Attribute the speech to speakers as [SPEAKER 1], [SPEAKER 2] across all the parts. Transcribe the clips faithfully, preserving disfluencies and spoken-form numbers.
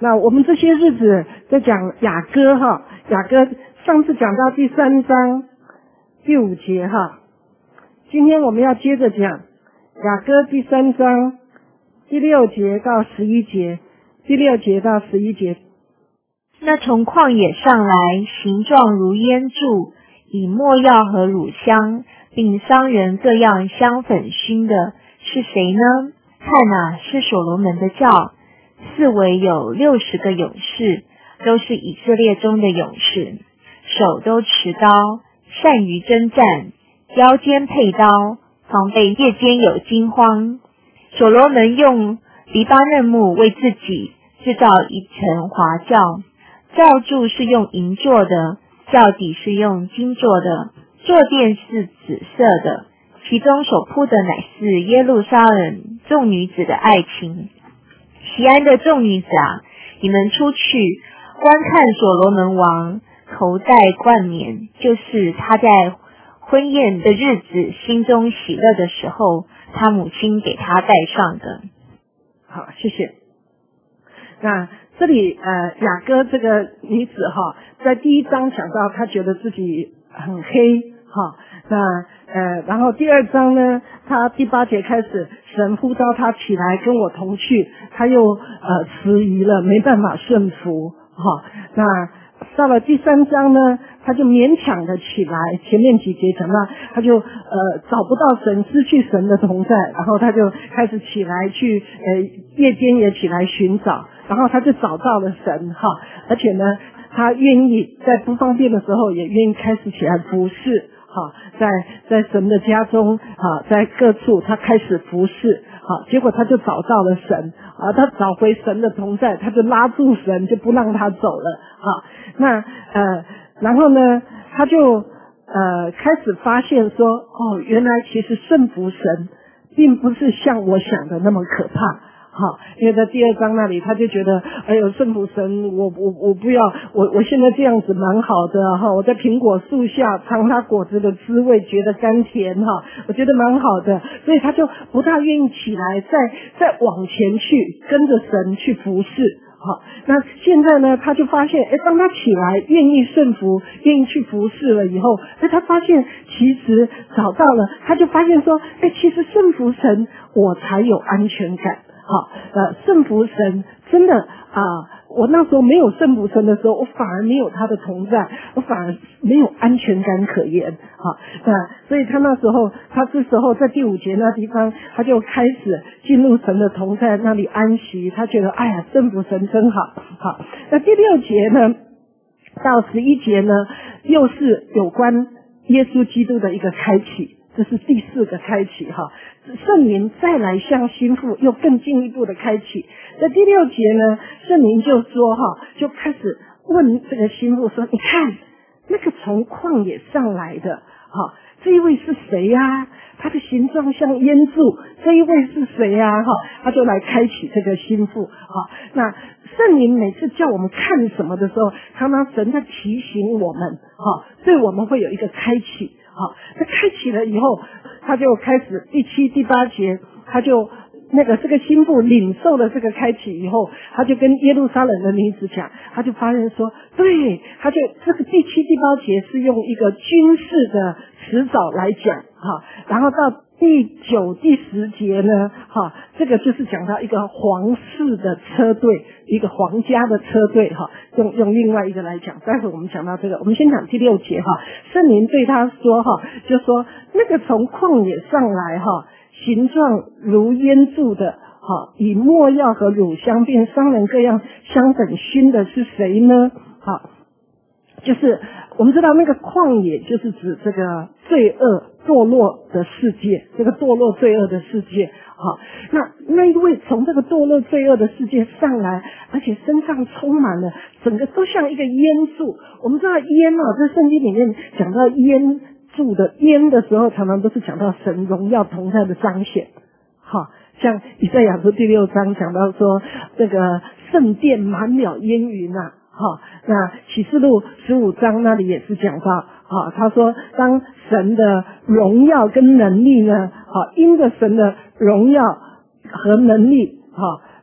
[SPEAKER 1] 那我们这些日子在讲雅歌哈，雅歌上次讲到第三章第五节哈，今天我们要接着讲雅歌第三章第六节到十一节，第六节到十一节。
[SPEAKER 2] 那从旷野上来，形状如烟柱，以没药和乳香，并商人各样香粉熏的，是谁呢？看啊，是所罗门的轿。四围有六十个勇士，都是以色列中的勇士，手都持刀，善于征战，腰间佩刀，防备夜间有惊慌。所罗门用黎巴嫩木为自己制造一层华轿，轿柱是用银做的，轿底是用金做的，坐垫是紫色的，其中所铺的乃是耶路撒冷众女子的爱情。西安的众女子啊，你们出去观看所罗门王头戴冠冕，就是他在婚宴的日子心中喜乐的时候，他母亲给他戴上的。
[SPEAKER 1] 好，谢谢。那这里呃，雅歌这个女子哈，在第一章讲到她觉得自己很黑哈，那呃，然后第二章呢，她第八节开始，神呼召她起来跟我同去，她又呃迟疑了，没办法顺服哈。那到了第三章呢，她就勉强的起来，前面几节讲到，她就呃找不到神，失去神的同在，然后她就开始起来去呃夜间也起来寻找，然后她就找到了神哈，而且呢，她愿意在不方便的时候也愿意开始起来服侍。好，在在神的家中，啊，在各处他开始服侍，好，结果他就找到了神，啊，他找回神的同在，他就拉住神，就不让他走了，好，那呃，然后呢，他就呃开始发现说，哦，原来其实顺服神，并不是像我想的那么可怕。好，因为在第二章那里，他就觉得，哎呦，圣父神，我我我不要，我我现在这样子蛮好的哈，我在苹果树下尝它果子的滋味，觉得甘甜哈，我觉得蛮好的，所以他就不大愿意起来，再再往前去跟着神去服侍。好，那现在呢，他就发现，哎，当他起来愿意顺服，愿意去服侍了以后，哎，他发现其实找到了，他就发现说，哎，其实顺服神，我才有安全感。好，呃，顺服神真的啊、呃，我那时候没有顺服神的时候，我反而没有他的同在，我反而没有安全感可言。好，那所以他那时候，他这时候在第五节那地方，他就开始进入神的同在那里安息，他觉得哎呀，顺服神真好。好，那第六节呢，到十一节呢，又是有关耶稣基督的一个开启。这是第四个开启哈，圣灵再来向心腹又更进一步的开启。在第六节呢，圣灵就说哈，就开始问这个心腹说：“你看那个从旷野上来的，哈，这一位是谁呀？他的形状像烟柱，这一位是谁呀？哈，他就来开启这个心腹。哈，那圣灵每次叫我们看什么的时候，常常神在提醒我们，哈，对我们会有一个开启。”好，他开启了以后，他就开始第七、第八节，他就那个这个心腹领受了这个开启以后，他就跟耶路撒冷的女子讲，他就发现说，对，他就这个第七、第八节是用一个军事的词藻来讲，哈，然后到第九、第十节呢，哈，这个就是讲到一个皇室的车队，一个皇家的车队，哈，用用另外一个来讲。待会我们讲到这个，我们先讲第六节哈。圣灵对他说哈，就说那个从旷野上来哈，形状如烟柱的，哈，以没药和乳香并商人各样香粉熏的是谁呢？好，就是我们知道那个旷野就是指这个罪恶堕落的世界，这个堕落罪恶的世界。好，那那一位从这个堕落罪恶的世界上来，而且身上充满了，整个都像一个烟柱。我们知道烟啊，在圣经里面讲到烟柱的烟的时候，常常都是讲到神荣耀同在的彰显。好，像以赛亚书第六章讲到说，这个圣殿满了烟云啊。好，那启示录十五章那里也是讲到，好，他说当神的荣耀跟能力呢，好，因着神的荣耀和能力，好，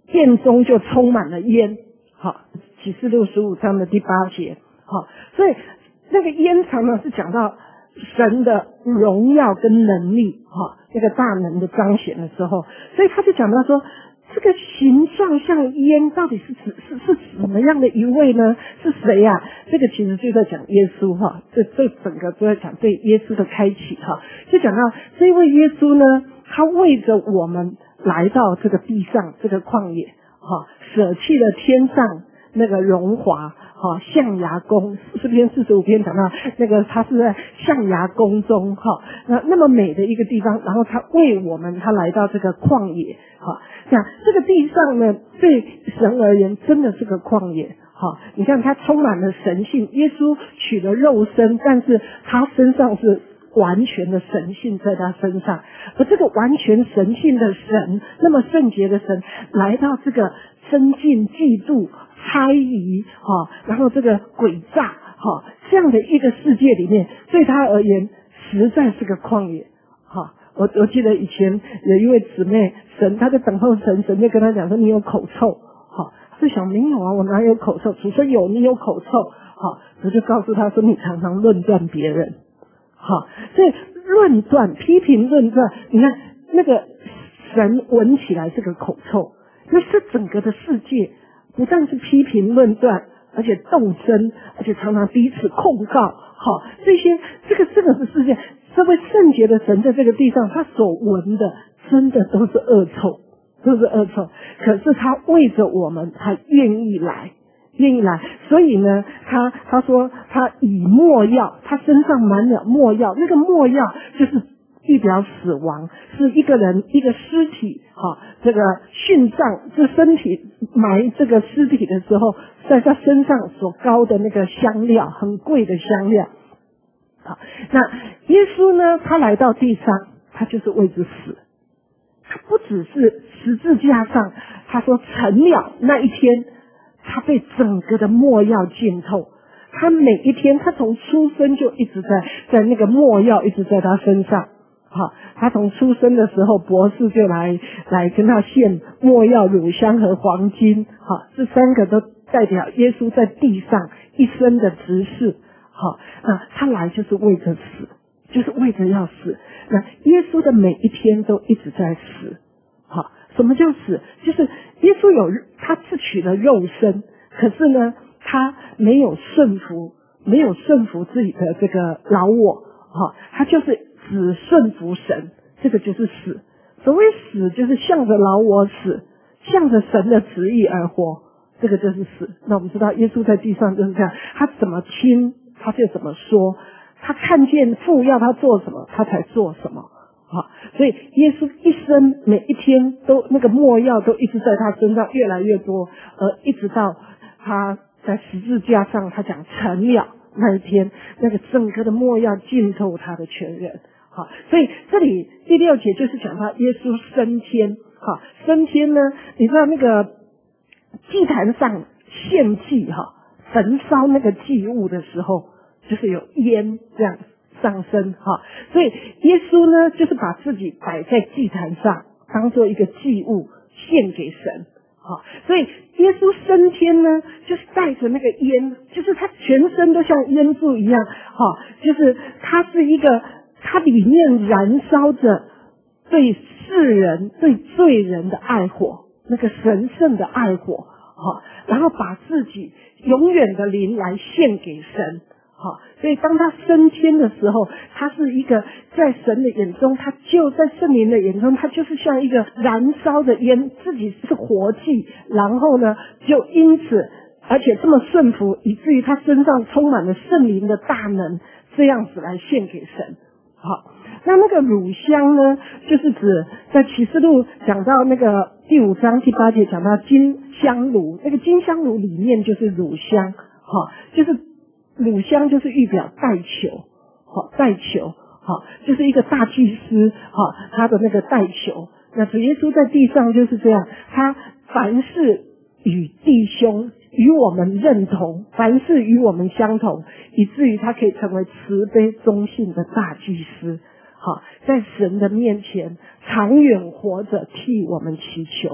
[SPEAKER 1] 殿中就充满了烟。好，启示录十五章的第八节。好，所以那个烟常常是讲到神的荣耀跟能力，哈，那个大能的彰显的时候，所以他就讲到说，这个形状像烟到底是指是是什么样的一位呢？是谁呀、啊？这个其实就在讲耶稣哈，这这整个都在讲对耶稣的开启哈，就讲到这位耶稣呢，他为着我们来到这个地上这个旷野，哈，舍弃了天上那个荣华。哈，象牙宫，诗篇四十五篇讲到那个他是在象牙宫中哈，那那么美的一个地方，然后他为我们他来到这个旷野哈，那这个地上呢，对神而言真的是个旷野哈。你看他充满了神性，耶稣取了肉身，但是他身上是完全的神性在他身上，而这个完全神性的神，那么圣洁的神来到这个增进嫉妒猜疑哈，然后这个诡诈哈，这样的一个世界里面，对他而言实在是个旷野哈。我我记得以前有一位姊妹，神她在等候神，神就跟她讲说你有口臭哈，她就想没有啊，我哪有口臭？主说有，你有口臭哈，我就告诉她说你常常论断别人哈，所以论断、批评、论断，你看那个神闻起来是个口臭，那这整个的世界。不但是批评论断，而且斗争，而且常常彼此控告，好，这些这个这个是世界，这位圣洁的神在这个地上，他所闻的真的都是恶臭，都是恶臭。可是他为着我们，他愿意来，愿意来。所以呢，他他说他以没药，他身上满了没药，那个没药就是预表死亡，是一个人一个尸体，哈，这个殉葬，这身体埋这个尸体的时候，在他身上所高的那个香料，很贵的香料。好，那耶稣呢，他来到地上，他就是为着死，他不只是十字架上，他说成了那一天，他被整个的没药浸透。他每一天，他从出生就一直在在那个没药一直在他身上。好，他从出生的时候，博士就来来跟他献没药、乳香和黄金。好，这三个都代表耶稣在地上一生的执事。好，那他来就是为着死，就是为着要死。那耶稣的每一天都一直在死。好，什么叫死？就是耶稣有他自取了肉身，可是呢，他没有顺服，没有顺服自己的这个老我。好，他就是只顺服神，这个就是死。所谓死，就是向着老我死，向着神的旨意而活，这个就是死。那我们知道，耶稣在地上就是这样，他怎么亲他就怎么说，他看见父要他做什么，他才做什么。好，所以耶稣一生每一天都那个没药都一直在他身上越来越多，而一直到他在十字架上，他讲成了。那一天，那个整个的没药浸透他的全人。好，所以这里第六节就是讲到耶稣升天。好，升天呢，你知道那个祭坛上献祭哈，焚烧那个祭物的时候，就是有烟这样上升哈。所以耶稣呢，就是把自己摆在祭坛上，当做一个祭物献给神。好，所以耶稣升天呢，就是带着那个烟，就是他全身都像烟柱一样，哈，就是他是一个，他里面燃烧着对世人、对罪人的爱火，那个神圣的爱火，哈，然后把自己永远的灵来献给神。好，所以当他升天的时候，他是一个在神的眼中，他就在圣灵的眼中，他就是像一个燃烧的烟，自己是活祭，然后呢，就因此，而且这么顺服，以至于他身上充满了圣灵的大能，这样子来献给神。好，那那个乳香呢，就是指在启示录讲到那个第五章第八节讲到金香炉，那个金香炉里面就是乳香，哈，就是乳香就是预表代求，好，代求，好，就是一个大祭司，好，他的那个代求。那主耶稣在地上就是这样，他凡事与弟兄与我们认同，凡事与我们相同，以至于他可以成为慈悲忠信的大祭司。好，在神的面前长远活着替我们祈求。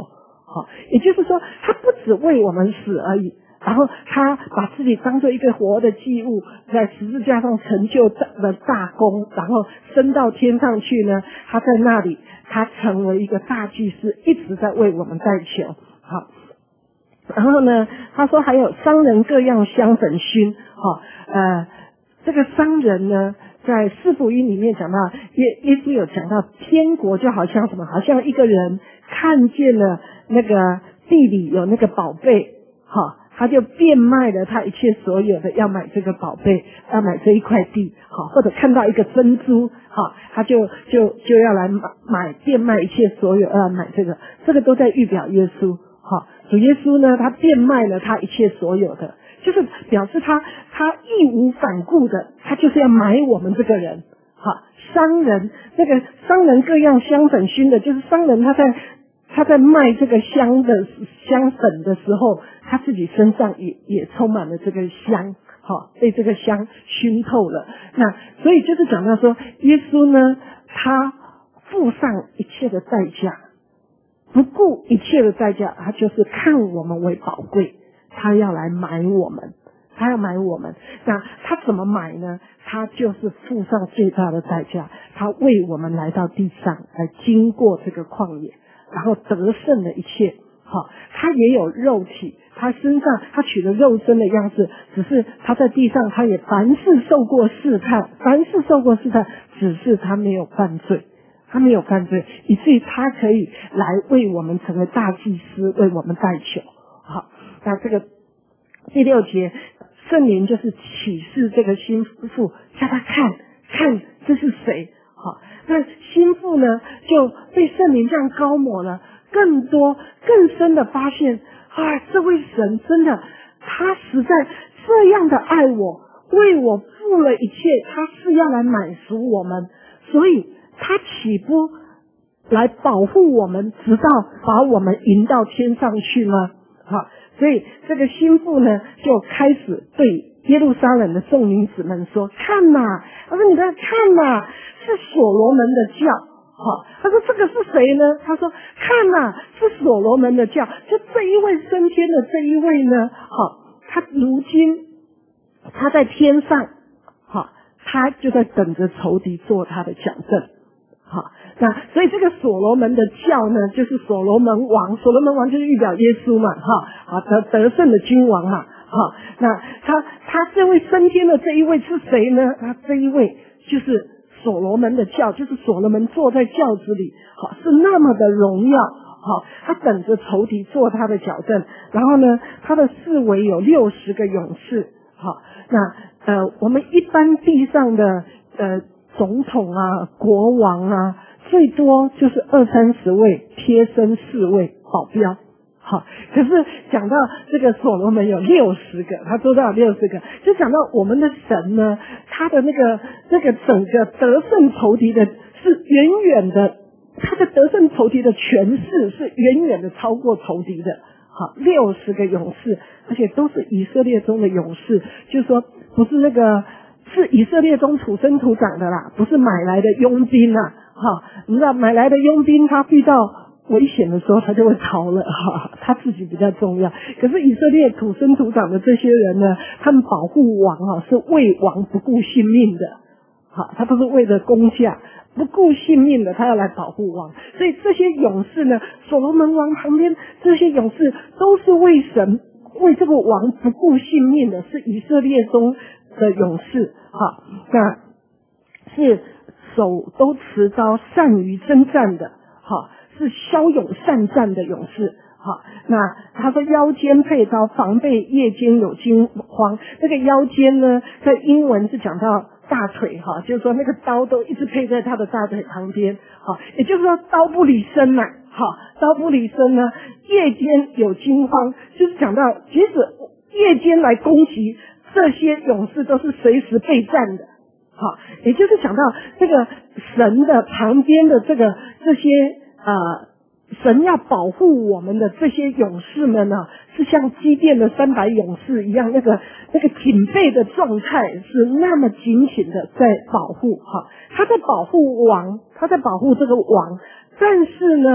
[SPEAKER 1] 好，也就是说他不只为我们死而已，然后他把自己当做一个活的祭物，在十字架上成就了大功，然后升到天上去呢，他在那里他成为一个大祭司，一直在为我们代求。好，然后呢他说还有商人各样香粉熏。好，呃这个商人呢在四福音里面讲到，耶耶稣有讲到天国就好像什么，好像一个人看见了那个地里有那个宝贝，好，他就变卖了他一切所有的，要买这个宝贝，要买这一块地，好，或者看到一个珍珠，好，他就就就要来买买变卖一切所有，要买这个，这个都在预表耶稣。好，主耶稣呢，他变卖了他一切所有的，就是表示他他义无反顾的，他就是要买我们这个人。好，商人那个商人各样香粉熏的，就是商人他在他在卖这个香的香粉的时候，他自己身上也也充满了这个香，好，被这个香熏透了。那所以就是讲到说，耶稣呢，他付上一切的代价，不顾一切的代价，他就是看我们为宝贵，他要来买我们，他要买我们。那他怎么买呢？他就是付上最大的代价，他为我们来到地上，来经过这个旷野，然后得胜了一切。好，他也有肉体，他身上他取了肉身的样式，只是他在地上他也凡事受过试探，凡事受过试探，只是他没有犯罪，他没有犯罪，以至于他可以来为我们成为大祭司，为我们代求。好，那这个第六节，圣灵就是启示这个心腹，叫他看看这是谁。好，那心腹呢就被圣灵这样高抹了，更多更深的发现，啊，这位神真的他实在这样的爱我，为我付了一切，他是要来买赎我们，所以他岂不来保护我们，直到把我们迎到天上去吗？好，所以这个心腹呢就开始对耶路撒冷的众女子们说，看呐，他说你们看呐，是所罗门的教。好，他说这个是谁呢？他说看呐，是所罗门的教，就这一位升天的这一位呢，好，他如今他在天上，好，他就在等着仇敌做他的矫正。好，那所以这个所罗门的教呢，就是所罗门王，所罗门王就是预表耶稣嘛，哈，好，得得胜的君王嘛，好，那他他这位升天的这一位是谁呢？他这一位就是所罗门的教，就是所罗门坐在轿子里，好，是那么的荣耀，好，他等着仇敌做他的矫正。然后呢，他的四围有六十个勇士，好，那呃，我们一般地上的呃总统啊、国王啊，最多就是二三十位贴身侍卫保镖。好，可是讲到这个所罗门有六十个，他做到有六十个，就讲到我们的神呢，他的那个那个整个得胜仇敌的是远远的，他的得胜仇敌的权势是远远的超过仇敌的。好，六十个勇士，而且都是以色列中的勇士，就是说不是那个是以色列中土生土长的啦，不是买来的佣兵啦。好，你知道买来的佣兵他遇到危险的时候他就会逃了，哈，他自己比较重要。可是以色列土生土长的这些人呢，他们保护王啊，是为王不顾性命的，好，他都是为了公价不顾性命的，他要来保护王。所以这些勇士呢，所罗门王旁边这些勇士都是为神为这个王不顾性命的，是以色列中的勇士，好，那是手都持刀善于征战的，好，是骁勇善战的勇士。好，那他说腰间佩刀，防备夜间有惊慌。那个腰间呢，在英文是讲到大腿，哈，就是说那个刀都一直配在他的大腿旁边，好，也就是说刀不离身呐，好，刀不离身呢，夜间有惊慌，就是讲到即使夜间来攻击，这些勇士都是随时备战的，好，也就是讲到这个神的旁边的这个这些呃。神要保护我们的这些勇士们呢、啊，是像基甸的三百勇士一样，那个那个警备的状态是那么警醒的在保护哈，他在保护王，他在保护这个王，但是呢，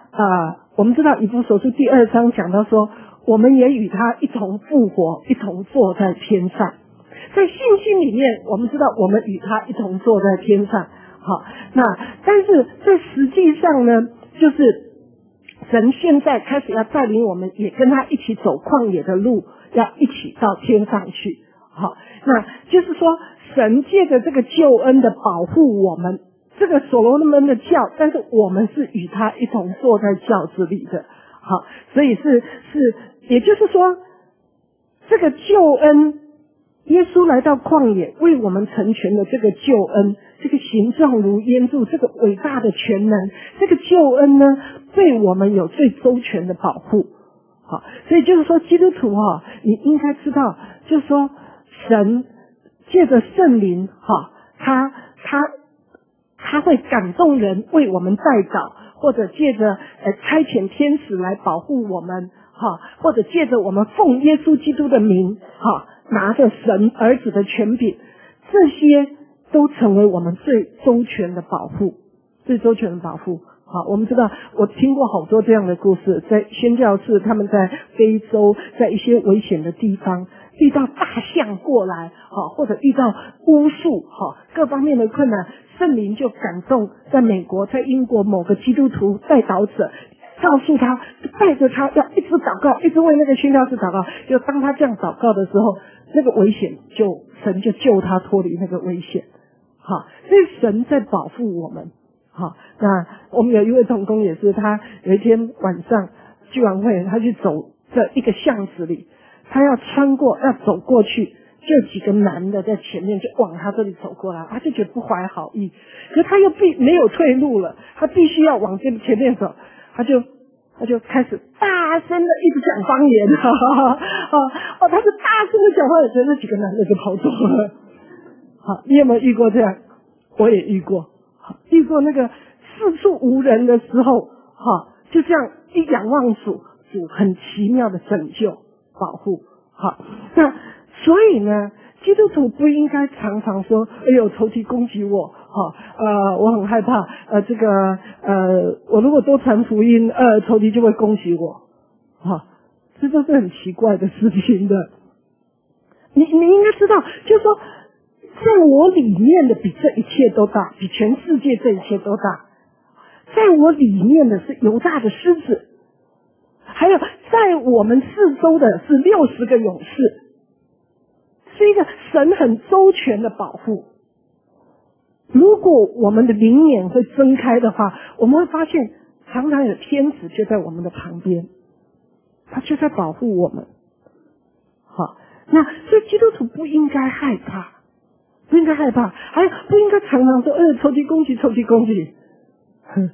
[SPEAKER 1] 呃，我们知道以弗所书第二章讲到说，我们也与他一同复活，一同坐在天上。在信心里面，我们知道我们与他一同坐在天上。好，那但是在实际上呢，就是神现在开始要带领我们，也跟他一起走旷野的路，要一起到天上去。好，那就是说，神借着这个救恩的保护我们，这个所罗门的教，但是我们是与他一同坐在教子里的。好，所以是是，也就是说，这个救恩，耶稣来到旷野为我们成全了这个救恩，这个形状如烟柱，这个伟大的全能，这个救恩呢，对我们有最周全的保护。好，所以就是说，基督徒哈，你应该知道，就是说，神借着圣灵哈，他他他会感动人为我们代祷，或者借着呃差遣天使来保护我们哈，或者借着我们奉耶稣基督的名哈，拿着神儿子的权柄，这些都成为我们最周全的保护，最周全的保护。好，我们知道，我听过好多这样的故事，在宣教士他们在非洲，在一些危险的地方遇到大象过来，好，或者遇到巫术，好，各方面的困难，圣灵就感动，在美国，在英国某个基督徒代祷者，告诉他，带着他要一直祷告，一直为那个宣教士祷告。就当他这样祷告的时候，那个危险就神就救他脱离那个危险。好，所以神在保护我们。好，那我们有一位同工也是，他有一天晚上聚完会，他去走这一个巷子里，他要穿过，要走过去，就有几个男的在前面就往他这里走过来，他就觉得不怀好意，可是他又必没有退路了，他必须要往这前面走，他就他就开始大声的一直讲方言，哈哈哈哦，他是大声的讲方言，所以那几个男的就跑走了。好，你有没有遇过这样？我也遇过。遇过那个四处无人的时候，哈，就这样一仰望主，主很奇妙的拯救、保护，好，那所以呢，基督徒不应该常常说，哎呦，仇敌攻击我，哈，呃，我很害怕，呃，这个，呃，我如果多传福音，呃，仇敌就会攻击我，哈，这都是很奇怪的事情的。你你应该知道，就是说。在我里面的比这一切都大，比全世界这一切都大。在我里面的是犹大的狮子，还有在我们四周的是六十个勇士，是一个神很周全的保护。如果我们的灵眼会睁开的话，我们会发现常常有天使就在我们的旁边，他就在保护我们。好，那所以基督徒不应该害怕。不应该害怕，还不应该常常说，呃，仇敌攻击，仇敌攻击。哼，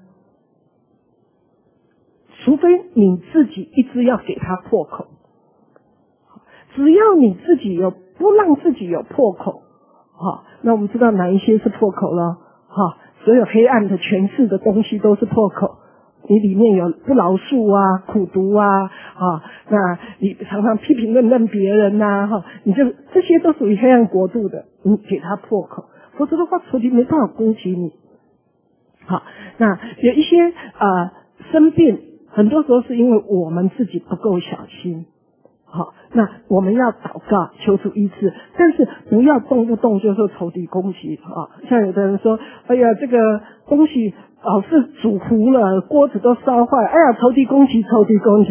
[SPEAKER 1] 除非你自己一直要给他破口，只要你自己有不让自己有破口，好，那我们知道哪一些是破口了，哈，所有黑暗的权势的东西都是破口。你里面有不饶恕啊、苦毒啊，啊，那你常常批评论断别人呐、啊，哈，你就这些都属于黑暗国度的，你给他破口，否则的话，仇敌没办法攻击你。好，那有一些呃生病，很多时候是因为我们自己不够小心。好，那我们要祷告求主医治，但是不要动不动就说仇敌攻击啊。像有的人说，哎呀，这个东西老是煮糊了，锅子都烧坏，哎呀，仇敌攻击，仇敌攻击。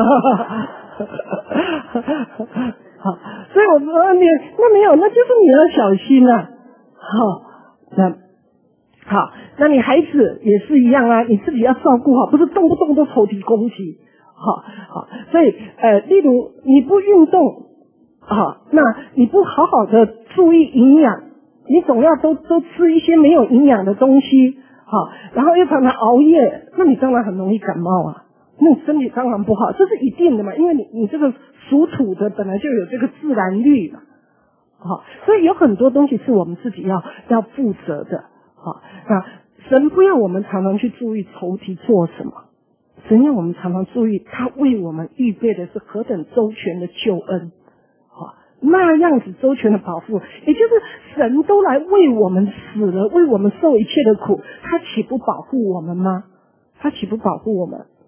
[SPEAKER 1] 好，所以我说你那没有，那就是你要小心啊。好，那好，那你孩子也是一样啊，你自己要照顾好，不是动不动都仇敌攻击。好好，所以呃，例如你不运动，好，那你不好好的注意营养，你总要都都吃一些没有营养的东西，好，然后又常常熬夜，那你当然很容易感冒啊，那你身体当然不好，这是一定的嘛，因为你你这个属土的本来就有这个自然律嘛，好，所以有很多东西是我们自己要要负责的，好，那神不要我们常常去注意仇敌做什么。神让我们常常注意，他为我们预备的是何等周全的救恩，好，那样子周全的保护，也就是神都来为我们死了，为我们受一切的苦，他岂不保护我们吗？他岂不保护我们？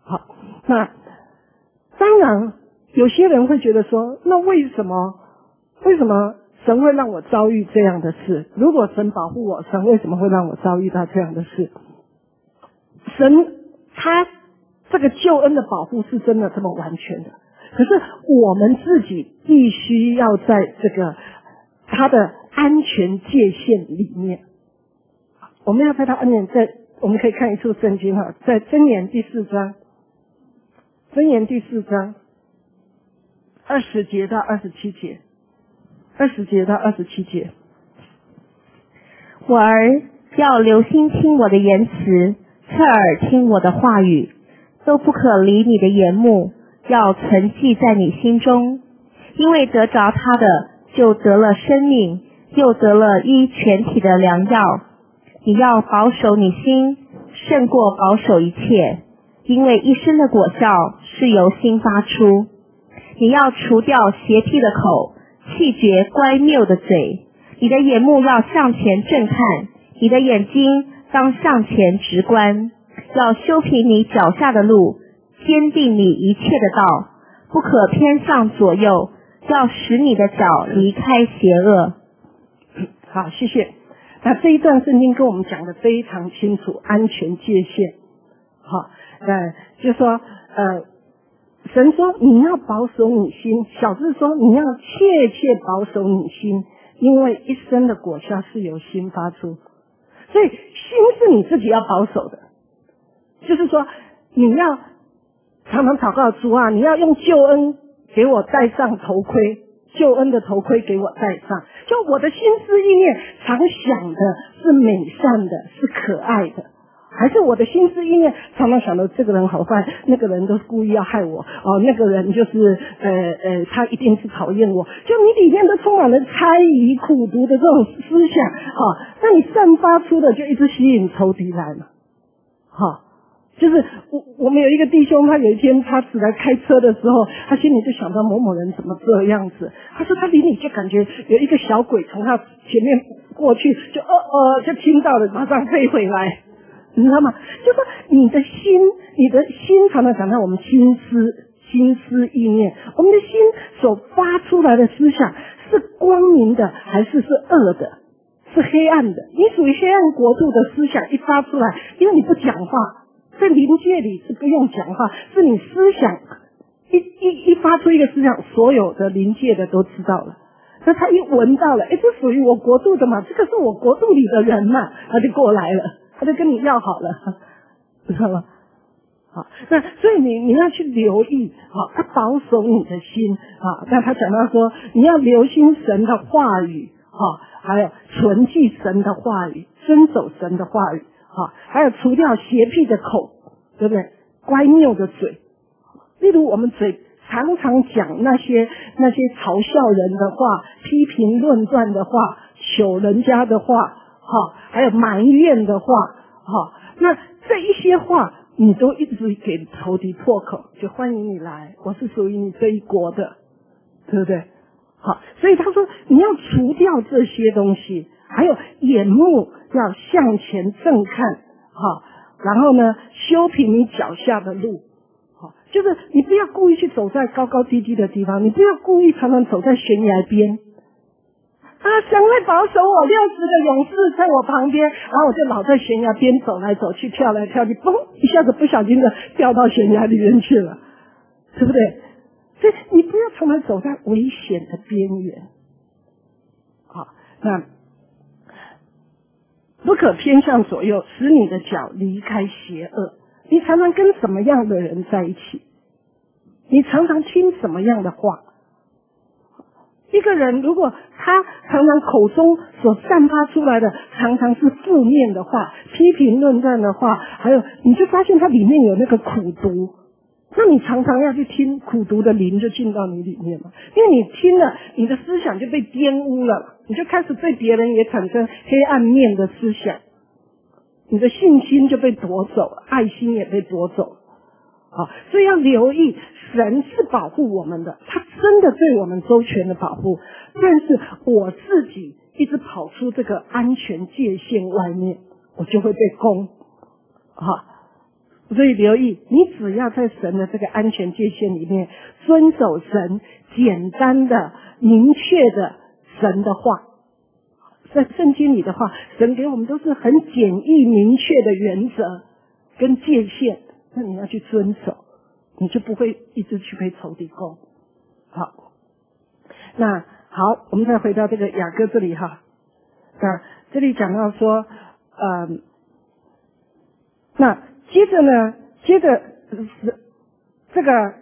[SPEAKER 1] 好，那当然有些人会觉得说，那为什么为什么神会让我遭遇这样的事？如果神保护我，神为什么会让我遭遇到这样的事？神他这个救恩的保护是真的这么完全的，可是我们自己必须要在这个他的安全界限里面，我们要在他安全在，我们可以看一处圣经哈，在箴言第四章，箴言第四章二十节到二十七节，二十节到二十七节。
[SPEAKER 2] 我儿要留心听我的言辞，侧耳听我的话语，都不可离你的眼目，要存记在你心中，因为得着他的就得了生命，又得了医全体的良药。你要保守你心，胜过保守一切，因为一生的果效是由心发出。你要除掉邪僻的口，弃绝乖谬的嘴。你的眼目要向前正看，你的眼睛当向前直观，要修平你脚下的路，坚定你一切的道，不可偏向左右，要使你的脚离开邪恶。
[SPEAKER 1] 好，谢谢。那这一段圣经跟我们讲的非常清楚，安全界限。好，呃，就说呃，神说你要保守你心，小字说你要切切保守你心，因为一生的果效是由心发出。所以心是你自己要保守的，就是说你要常常祷告，主啊，你要用救恩给我戴上头盔，救恩的头盔给我戴上，就我的心思意念常想的是美善的，是可爱的，还是我的心思意念常常想的这个人好坏，那个人都是故意要害我哦，那个人就是呃呃他一定是讨厌我，就你里面都充满了猜疑苦毒的这种思想哦，那你散发出的就一直吸引仇敌来了。好、哦，就是我我们有一个弟兄，他有一天他只来开车的时候，他心里就想到某某人怎么这样子，他说他离你就感觉有一个小鬼从他前面过去，就呃呃就听到了，马上飞回来，你知道吗？就说你的心，你的心常常讲到我们心思心思意念，我们的心所发出来的思想是光明的还是是恶的，是黑暗的？你属于黑暗国度的思想一发出来，因为你不讲话，在灵界里是不用讲话，是你思想一一一发出一个思想，所有的灵界的都知道了。那他一闻到了，哎，这属于我国度的嘛，这个是我国度里的人嘛，他就过来了，他就跟你要好了，知道吗？好，那所以你你要去留意，好，他保守你的心啊。那他讲到说，你要留心神的话语，好，还有存记神的话语，遵守神的话语，好，还有除掉邪僻的口，对不对？乖谬的嘴，例如我们嘴常常讲那些那些嘲笑人的话、批评论断的话、求人家的话，哈，还有埋怨的话，哈，那这一些话你都一直给仇敌破口，就欢迎你来，我是属于你这一国的，对不对？好，所以他说你要除掉这些东西，还有眼目要向前正看，好，然后呢，修平你脚下的路。就是你不要故意去走在高高低低的地方，你不要故意常常走在悬崖边啊！神会保守我，六十个勇士在我旁边，然后我就老在悬崖边走来走去，跳来跳去，嘣，一下子不小心的掉到悬崖里面去了，对不对？所以你不要常常走在危险的边缘。好，那不可偏向左右，使你的脚离开邪恶。你常常跟什么样的人在一起？你常常听什么样的话？一个人如果他常常口中所散发出来的常常是负面的话、批评论断的话，还有你就发现他里面有那个苦毒，那你常常要去听苦毒的灵就进到你里面嘛，因为你听了，你的思想就被玷污了，你就开始对别人也产生黑暗面的思想。你的信心就被夺走，爱心也被夺走。好，所以要留意，神是保护我们的，他真的对我们周全的保护，但是我自己一直跑出这个安全界限外面，我就会被攻。好， 所以留意，你只要在神的这个安全界限里面遵守神简单的明确的神的话，在圣经里的话，神给我们都是很简易明确的原则跟界限，那你要去遵守，你就不会一直去被仇敌攻。好，那好，我们再回到这个雅歌这里哈，那这里讲到说，呃，那接着呢，接着这个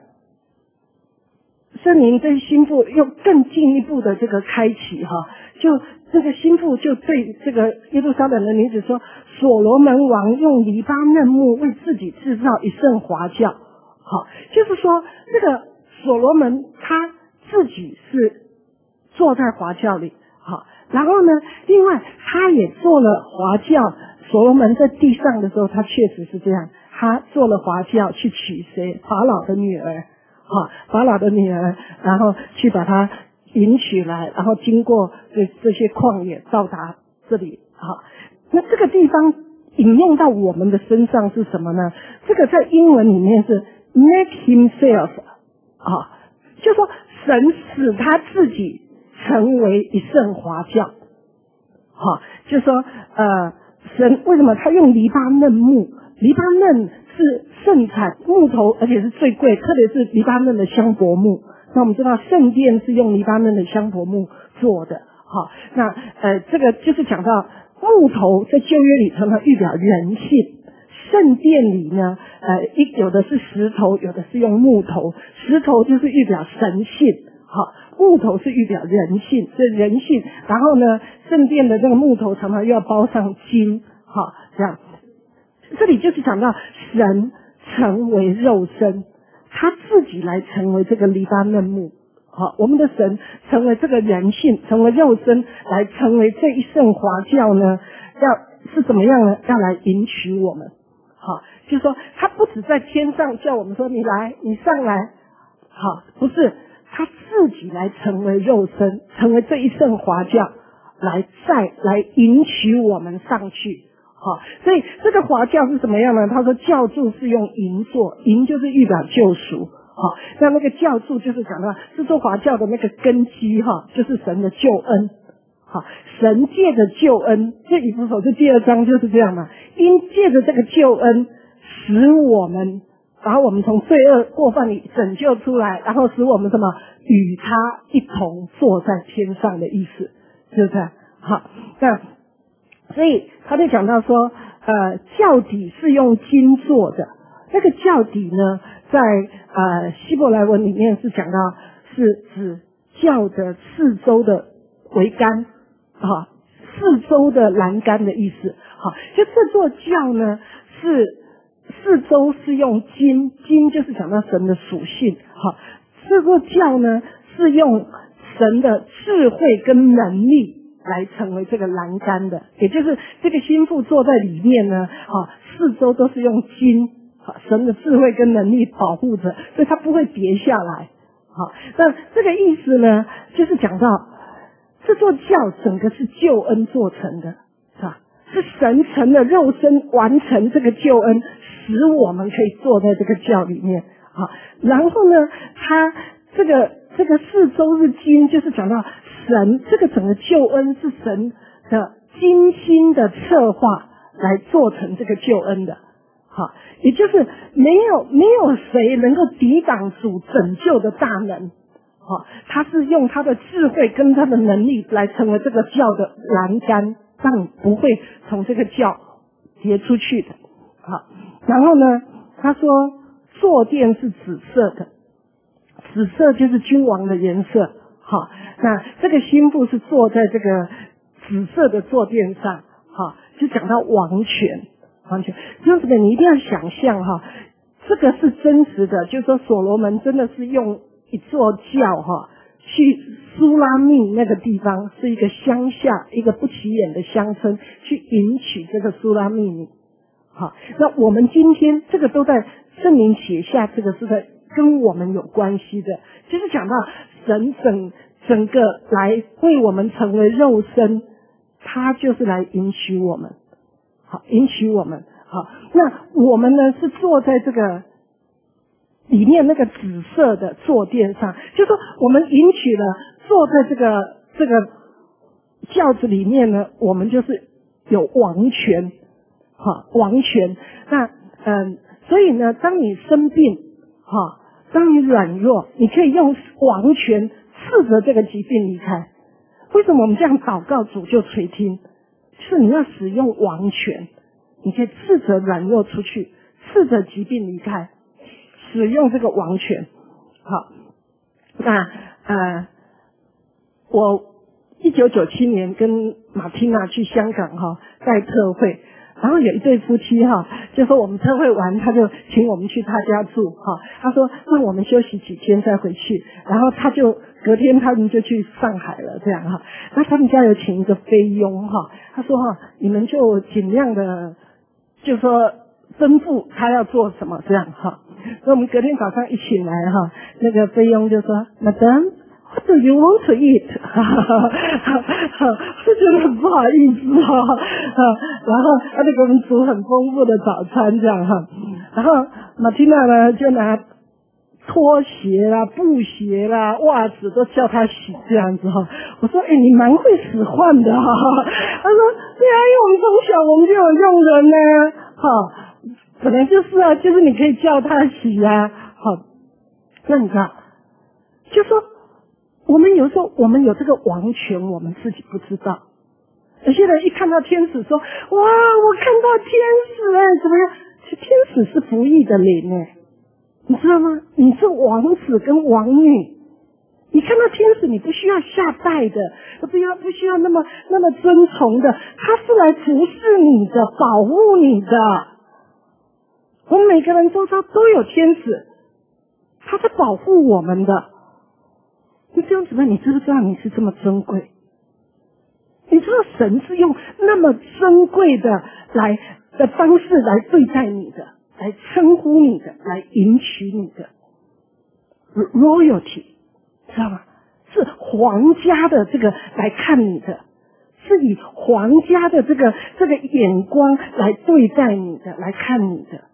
[SPEAKER 1] 圣灵对心腹又更进一步的这个开启哈，就这个心腹就对这个耶路撒冷的女子说，所罗门王用黎巴嫩木为自己制造一甚华轿，好，就是说这个所罗门他自己是坐在华轿里，好，然后呢，另外他也做了华轿。所罗门在地上的时候，他确实是这样，他做了华轿去娶谁？法老的女儿，哈，法老的女儿，然后去把她迎娶来，然后经过这这些旷野到达这里，哈。那这个地方引用到我们的身上是什么呢？这个在英文里面是 make himself， 啊，就说神使他自己成为一甚华轿，哈，就说呃。神为什么他用黎巴嫩木？黎巴嫩是盛产木头，而且是最贵，特别是黎巴嫩的香柏木。那我们知道圣殿是用黎巴嫩的香柏木做的，好，那呃这个就是讲到木头在旧约里常常预表人性，圣殿里呢，呃一有的是石头，有的是用木头，石头就是预表神性，好。木头是预表人性，是人性，然后呢，圣殿的这个木头常常又要包上金，好，这样，这里就是讲到神成为肉身，他自己来成为这个黎巴嫩木，好，我们的神成为这个人性，成为肉身，来成为这一圣华教呢，要是怎么样呢？要来迎娶我们，好，就是说他不止在天上叫我们说你来，你上来，好，不是。他自己来成为肉身，成为这一圣华教，来再来迎娶我们上去。好，所以这个华教是怎么样呢？他说教柱是用银做，银就是预表救赎。好，那那个教柱就是讲到是做华教的那个根基哈，就是神的救恩。好，神借着救恩，这以弗所书第二章就是这样嘛，因借着这个救恩，使我们。然后我们从罪恶过犯里拯救出来，然后使我们什么与他一同坐在天上的意思，是不是？好，那所以他就讲到说，呃，教底是用金做的，那个教底呢，在呃希伯来文里面是讲到是指教的四周的桅杆，啊，四周的栏杆的意思。好，就这座教呢是。四周是用金，金就是讲到神的属性。好，这座教呢是用神的智慧跟能力来成为这个栏杆的，也就是这个心腹坐在里面呢，好，四周都是用金，好，神的智慧跟能力保护着，所以它不会跌下来。好，那这个意思呢，就是讲到这座教整个是救恩做成的，是吧？是神成了肉身完成这个救恩，使我们可以坐在这个教里面。好，然后呢，他这个这个四周是金，就是讲到神这个整个救恩是神的精心的策划来做成这个救恩的。好，也就是没有没有谁能够抵挡主拯救的大能。好，他是用他的智慧跟他的能力来成为这个教的栏杆，让你不会从这个教跌出去的。好，然后呢，他说坐垫是紫色的，紫色就是君王的颜色。好，那这个心腹是坐在这个紫色的坐垫上。好，就讲到王权，王权，就是的，你一定要想象哈，这个是真实的，就是说所罗门真的是用一座教哈，去苏拉密那个地方是一个乡下，一个不起眼的乡村，去迎娶这个苏拉密女。好，那我们今天这个都在圣灵写下，这个是在跟我们有关系的，就是讲到神整整个来为我们成为肉身，他就是来迎娶我们，好，迎娶我们。 好，那我们呢是坐在这个里面那个紫色的坐垫上，就说我们迎娶了，坐在这个这个轿子里面呢，我们就是有王权，哈，王权。那嗯，所以呢，当你生病，哈，当你软弱，你可以用王权斥责这个疾病离开。为什么我们这样祷告主就垂听？是你要使用王权，你可以斥责软弱出去，斥责疾病离开，使用这个王权。好，那呃，我一九九七年跟马缇娜去香港哈带特会，然后有一对夫妻哈，就说我们特会完，他就请我们去他家住哈。他说让我们休息几天再回去，然后他就隔天他们就去上海了，这样哈。那他们家有请一个菲佣哈，他说哈，你们就尽量的，就说吩咐他要做什么这样哈。那我们隔天早上一起来哈，那个菲佣就说 ，Madam。What do you want to eat？ 就觉得很不好意思哈，然后他就给我们煮很丰富的早餐这样哈，然后马缇娜呢就拿拖鞋啦、布鞋啦、袜子都叫他洗这样子哈。我说，哎、欸，你蛮会使唤的哈。他说，对啊，因为我们从小我们就有佣人呢，哈，本来就是啊，就是你可以叫他洗啊，好，那你看，就说。我们有时候我们有这个王权，我们自己不知道。有些人一看到天使说：“哇，我看到天使哎，怎么样？”其实天使是不义的灵哎，你知道吗？你是王子跟王女，你看到天使，你不需要下拜的，不要不需要那么那么尊崇的，他是来服侍你的，保护你的。我们每个人周遭都有天使，他在保护我们的。你这样子呢？你知不知道你是这么珍贵？你知道神是用那么珍贵的来的方式来对待你的，来称呼你的，来迎娶你的 royalty， 知道吗？是皇家的这个来看你的，是以皇家的这个这个眼光来对待你的，来看你的。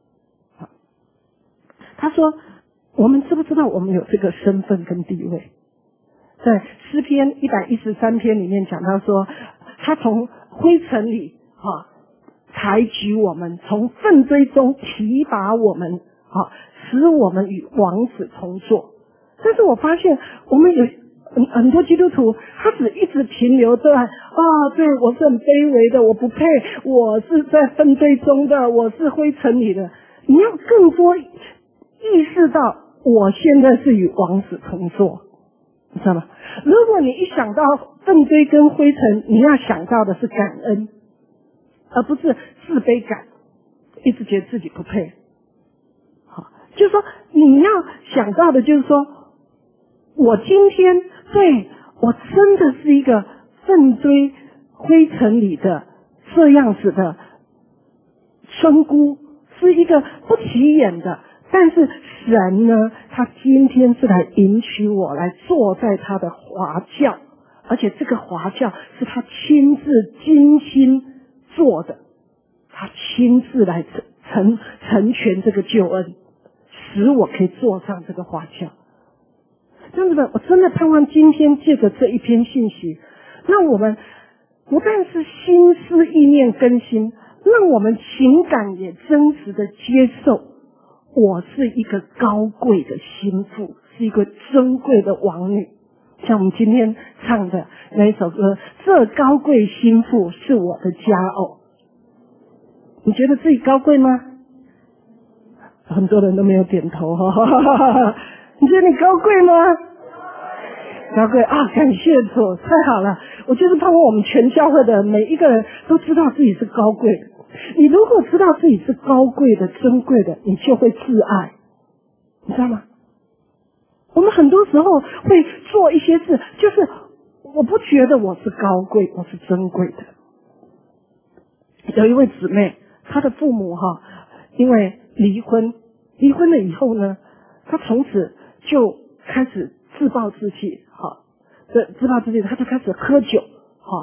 [SPEAKER 1] 他说。我们知不知道我们有这个身份跟地位？在诗篇一百一十三篇里面讲到说，他从灰尘里哈抬举我们，从粪堆中提拔我们，哈使我们与王子同坐。但是我发现我们有很很多基督徒，他只一直停留在啊，对我是很卑微的，我不配，我是在粪堆中的，我是灰尘里的。你要更多意识到。我现在是与王子同坐，你知道吗？如果你一想到粪堆跟灰尘，你要想到的是感恩，而不是自卑感，一直觉得自己不配。好，就是说你要想到的就是说，我今天对我真的是一个粪堆灰尘里的这样子的村姑，是一个不起眼的。但是神呢，他今天是来迎娶我，来坐在他的华轿，而且这个华轿是他亲自精心做的，他亲自来成成全这个救恩，使我可以坐上这个华轿。这样子的，我真的盼望今天借着这一篇信息，让我们不但是心思意念更新，让我们情感也真实的接受。我是一个高贵的心腹，是一个珍贵的王女，像我们今天唱的那一首歌，这高贵心腹是我的佳偶。你觉得自己高贵吗？很多人都没有点头哈。你觉得你高贵吗？高贵啊！感谢主，太好了！我就是盼望我们全教会的每一个人都知道自己是高贵的。你如果知道自己是高贵的、珍贵的，你就会自爱，你知道吗？我们很多时候会做一些事，就是我不觉得我是高贵，我是珍贵的。有一位姊妹，她的父母哈，因为离婚，离婚了以后呢，她从此就开始自暴自弃，哈，自自暴自弃，她就开始喝酒，哈，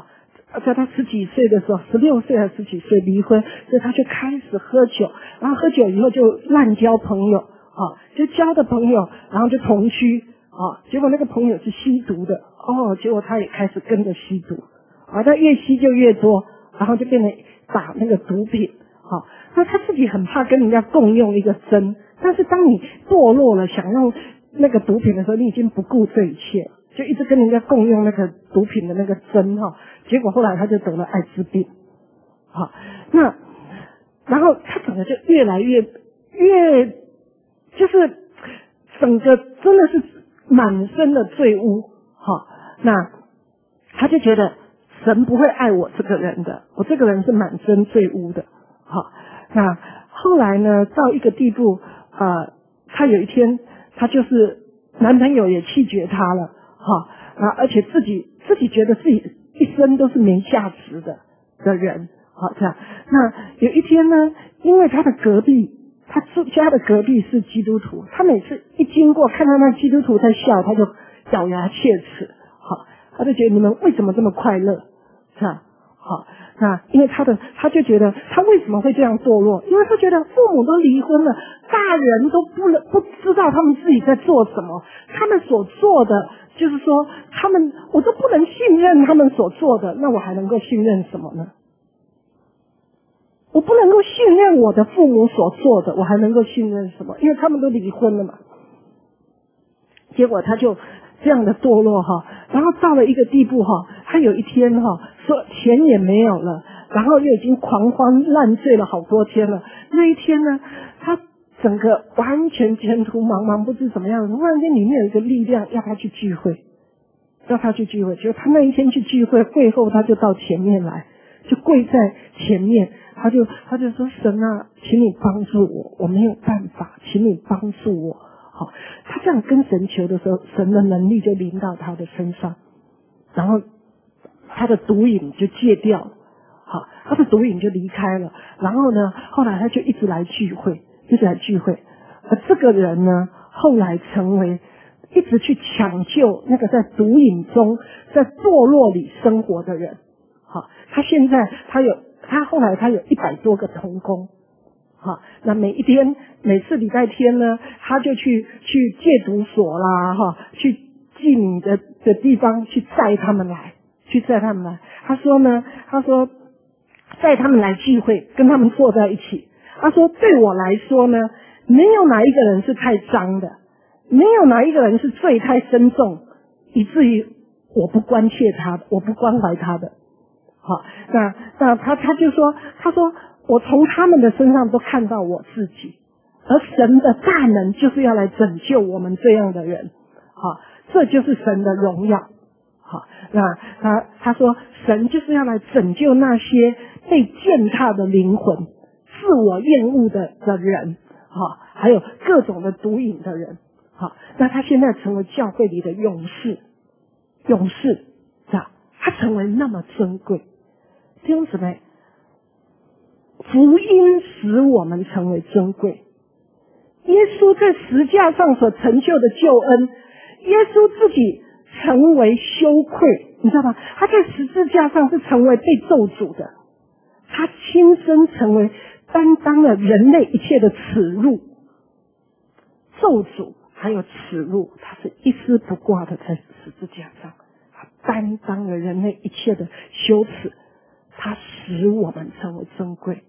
[SPEAKER 1] 在他十几岁的时候，十六岁还是十几岁离婚，所以他就开始喝酒，然后喝酒以后就滥交朋友啊，就交的朋友，然后就同居啊，结果那个朋友是吸毒的哦，结果他也开始跟着吸毒啊，他越吸就越多，然后就变成打那个毒品啊，那他自己很怕跟人家共用一个针，但是当你堕落了想用那个毒品的时候，你已经不顾这一切了，就一直跟人家共用那个毒品的那个针哈，结果后来他就得了艾滋病，好，那然后他整个就越来越越就是整个真的是满身的罪污，好，那他就觉得神不会爱我这个人的，我这个人是满身罪污的，好，那后来呢，到一个地步，呃，他有一天他就是男朋友也弃绝他了，哈，啊，而且自己自己觉得自己一生都是没价值的的人，好，这样。那有一天呢，因为他的隔壁，他住家的隔壁是基督徒，他每次一经过看到那基督徒在笑，他就咬牙切齿，好，他就觉得你们为什么这么快乐，这样，好。那因为他的，他就觉得他为什么会这样堕落？因为他觉得父母都离婚了，大人都不能不知道他们自己在做什么，他们所做的就是说，他们我都不能信任他们所做的，那我还能够信任什么呢？我不能够信任我的父母所做的，我还能够信任什么？因为他们都离婚了嘛。结果他就这样的堕落哈，然后到了一个地步哈，他有一天哈，说钱也没有了，然后又已经狂欢烂醉了好多天了。那一天呢，他整个完全前途茫茫，不知怎么样，突然间里面有一个力量要他去聚会，要他去聚会，结果他那一天去聚会，会后他就到前面来，就跪在前面，他就他就说神啊，请你帮助我，我没有办法，请你帮助我。好，他这样跟神求的时候，神的能力就临到他的身上，然后他的毒瘾就戒掉了，好，他的毒瘾就离开了，然后呢，后来他就一直来聚会，一直来聚会，而这个人呢，后来成为一直去抢救那个在毒瘾中、在堕落里生活的人，好，他现在他有，他后来他有一百多个同工。好，那每一天，每次礼拜天呢，他就去去戒毒所啦，哈，去妓女的的地方去载他们来，去载他们来。他说呢，他说载他们来聚会，跟他们坐在一起。他说对我来说呢，没有哪一个人是太脏的，没有哪一个人是罪太深重，以至于我不关切他的，我不关怀他的。好，那那他他就说，他说。我从他们的身上都看到我自己，而神的大能就是要来拯救我们这样的人，好，这就是神的荣耀。好，那他他说神就是要来拯救那些被践踏的灵魂、自我厌恶的的人，好，还有各种的毒瘾的人。好，那他现在成为教会里的勇士，勇士，是吧？他成为那么珍贵，弟兄姊妹。福音使我们成为珍贵，耶稣在十字架上所成就的救恩，耶稣自己成为羞愧，你知道吗？他在十字架上是成为被咒诅的，他亲身成为担当了人类一切的耻辱、咒诅还有耻辱，他是一丝不挂的在十字架上，他担当了人类一切的羞耻，他使我们成为珍贵。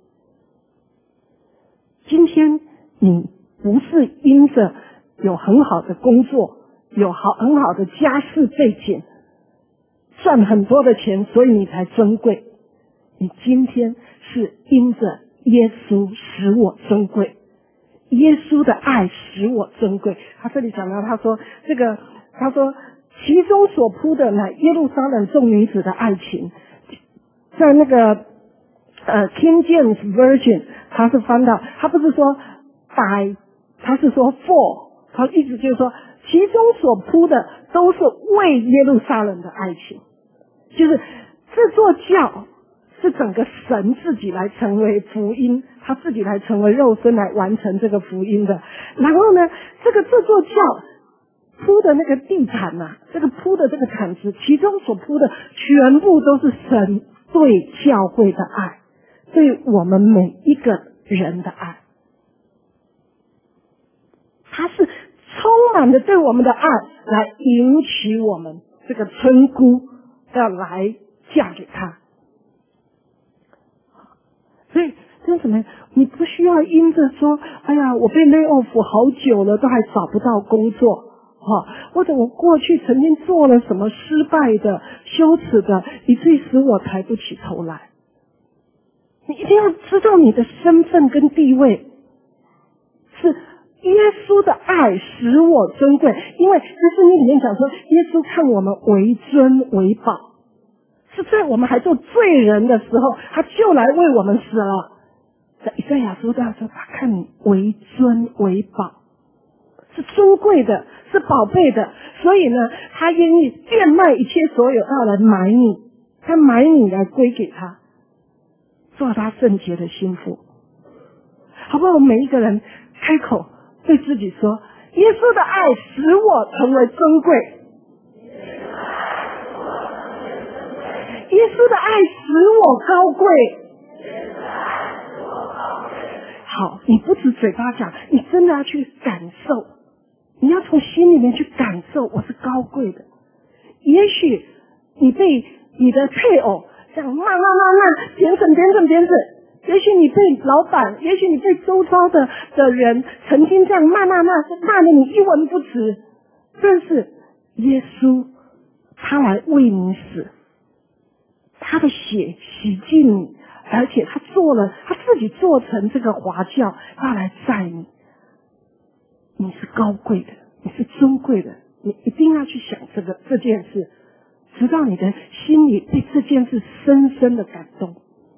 [SPEAKER 1] 今天你不是因着有很好的工作，有好很好的家世背景，赚很多的钱，所以你才珍贵。你今天是因着耶稣使我珍贵，耶稣的爱使我珍贵。他这里讲到，他说这个，他说其中所铺的乃耶路撒冷众女子的爱情，在那个呃 King James Version。他是翻到，他不是说 by， 他是说 for， 他意思就是说，其中所铺的都是为耶路撒冷的爱情，就是这座教是整个神自己来成为福音，他自己来成为肉身来完成这个福音的。然后呢，这个这座教铺的那个地毯呐、啊，这个铺的这个毯子，其中所铺的全部都是神对教会的爱，对我们每一个人的爱，他是充满着对我们的爱来迎娶我们这个村姑，要来嫁给他。所以弟兄姊妹，你不需要因着说，哎呀，我被 lay off 好久了，都还找不到工作，哈，或者我过去曾经做了什么失败的、羞耻的，以至于使我抬不起头来。你一定要知道你的身份跟地位，是耶稣的爱使我尊贵，因为在圣经里面讲说，耶稣看我们为尊为宝，是在我们还做罪人的时候，他就来为我们死了。在以赛亚书当中，他看你为尊为宝，是尊贵的，是宝贝的，所以呢，他愿意变卖一切所有要来买你，他买你来归给他，做他圣洁的心腹。好不好？我们每一个人开口对自己说，耶稣的爱使我成为尊贵，耶稣的爱使我高贵。好，你不止嘴巴讲，你真的要去感受，你要从心里面去感受我是高贵的。也许你被你的配偶这样骂骂骂骂，点省点省点省，也许你被老板，也许你被周遭的的人曾经这样骂骂骂，骂得你一文不值，但是耶稣他来为你死，他的血洗净你，而且他做了，他自己做成这个华轿，他来载你。你是高贵的，你是尊贵的，你一定要去想这个这件事，直到你的心里被这件事深深的感动。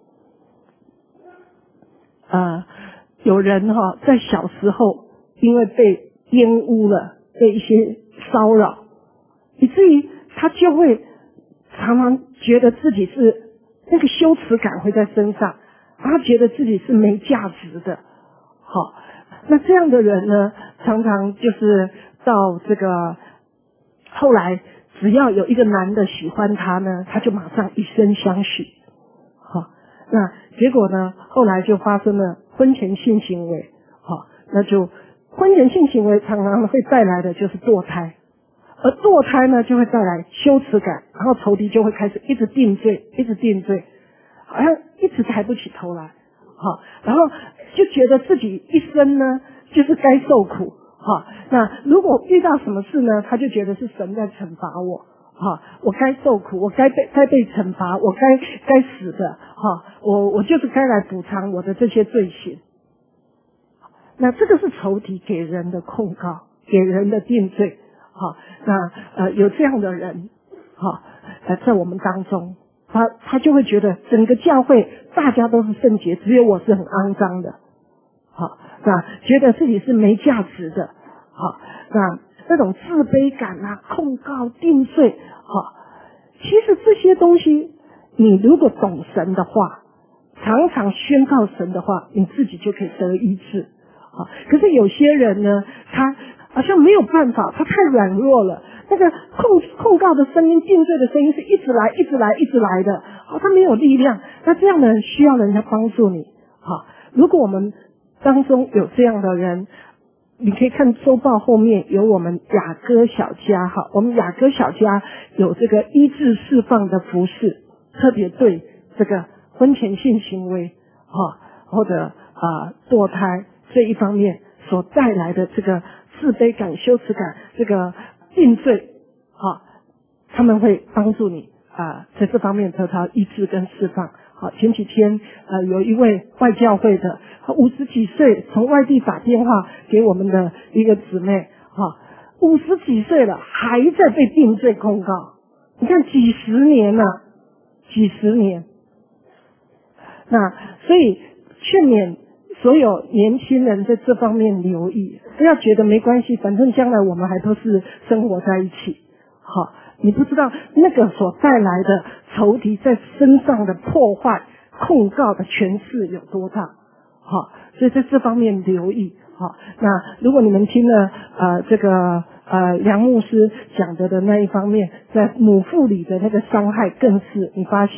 [SPEAKER 1] 呃，有人哈、哦、在小时候因为被玷污了，被一些骚扰，以至于他就会常常觉得自己是那个羞耻感会在身上，他觉得自己是没价值的。好，那这样的人呢，常常就是到这个后来，只要有一个男的喜欢他呢，他就马上一生相许。好，那结果呢，后来就发生了婚前性行为。好，那就婚前性行为常常会带来的就是堕胎。而堕胎呢，就会带来羞耻感，然后仇敌就会开始一直定罪，一直定罪，好像一直抬不起头来，好，然后就觉得自己一生呢就是该受苦，好，那如果遇到什么事呢，他就觉得是神在惩罚我，好，我该受苦，我该被该被惩罚，我该该死的，好，我我就是该来补偿我的这些罪行。那这个是仇敌给人的控告，给人的定罪。好，那呃有这样的人，好，呃在我们当中，他他就会觉得整个教会大家都是圣洁，只有我是很肮脏的，好，那觉得自己是没价值的，好，那那种自卑感啊、控告、定罪，好，其实这些东西，你如果懂神的话，常常宣告神的话，你自己就可以得医治，好，可是有些人呢，他好像没有办法，他太软弱了。那个控控告的声音、定罪的声音是一直来、一直来、一直来的。好，他没有力量。那这样的人需要人家帮助你。好，如果我们当中有这样的人，你可以看周报后面有我们雅歌小家哈，我们雅歌小家有这个医治释放的服事，特别对这个婚前性行为哈或者啊堕胎这一方面所带来的这个自卑感、羞耻感，这个定罪，好，他们会帮助你啊，在这方面得到医治跟释放。好，前几天呃有一位外教会的，五十几岁从外地打电话给我们的一个姊妹，哈，五十几岁了还在被定罪控告，你看几十年了，几十年。那所以劝勉所有年轻人在这方面留意，不要觉得没关系，反正将来我们还都是生活在一起。好，你不知道那个所带来的仇敌在身上的破坏、控告的权势有多大。好，所以在这方面留意。好，那如果你们听了呃这个呃梁牧师讲的的那一方面，在母腹里的那个伤害更是你发现。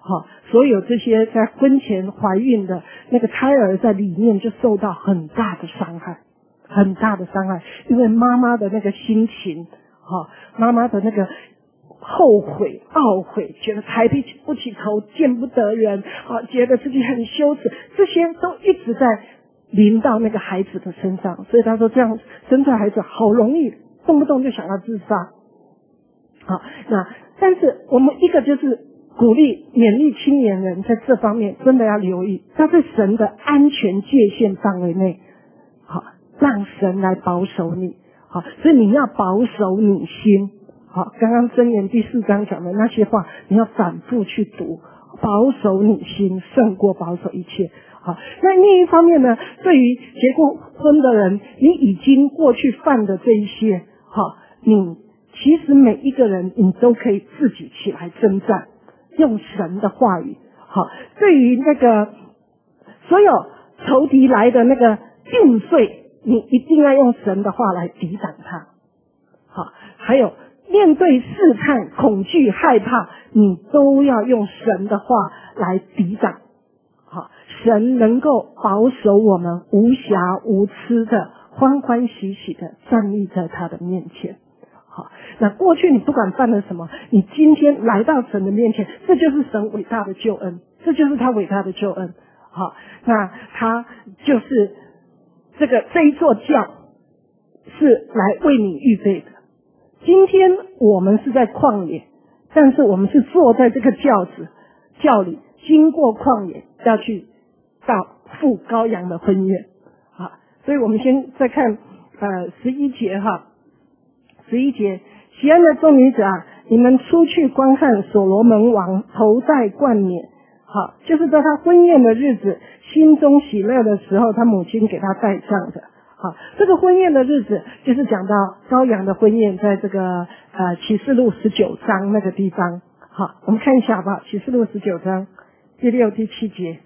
[SPEAKER 1] 好，所有这些在婚前怀孕的那个胎儿在里面就受到很大的伤害，很大的伤害，因为妈妈的那个心情，好，妈妈的那个后悔、懊悔，觉得抬不起头、见不得人，啊，觉得自己很羞耻，这些都一直在临到那个孩子的身上。所以他说，这样生出来孩子好容易，动不动就想要自杀。好，那但是我们一个就是鼓励勉励青年人在这方面真的要留意，要在神的安全界限范围内，好，让神来保守你。好，所以你要保守你心。好，刚刚箴言第四章讲的那些话，你要反复去读，保守你心胜过保守一切。好，那另一方面呢，对于结过婚的人，你已经过去犯的这一些，好，你其实每一个人你都可以自己起来征战，用神的话语。好，对于那个所有仇敌来的那个定罪，你一定要用神的话来抵挡他。好，还有面对试探、恐惧、害怕，你都要用神的话来抵挡。好，神能够保守我们无瑕无疵的、欢欢喜喜的站立在他的面前。好，那过去你不管犯了什么，你今天来到神的面前，这就是神伟大的救恩，这就是他伟大的救恩。好，那他就是这个这一座教是来为你预备的。今天我们是在旷野，但是我们是坐在这个轿子轿里，经过旷野，要去到赴羔羊的婚宴。好，所以我们先再看呃十一节哈，十一节，西安的众女子啊，你们出去观看所罗门王头戴冠冕。好，就是在他婚宴的日子，心中喜乐的时候，他母亲给他戴上的。好，这个婚宴的日子就是讲到羔羊的婚宴，在这个呃启示录十九章那个地方。好，我们看一下吧，启示录十九章第六、第七节，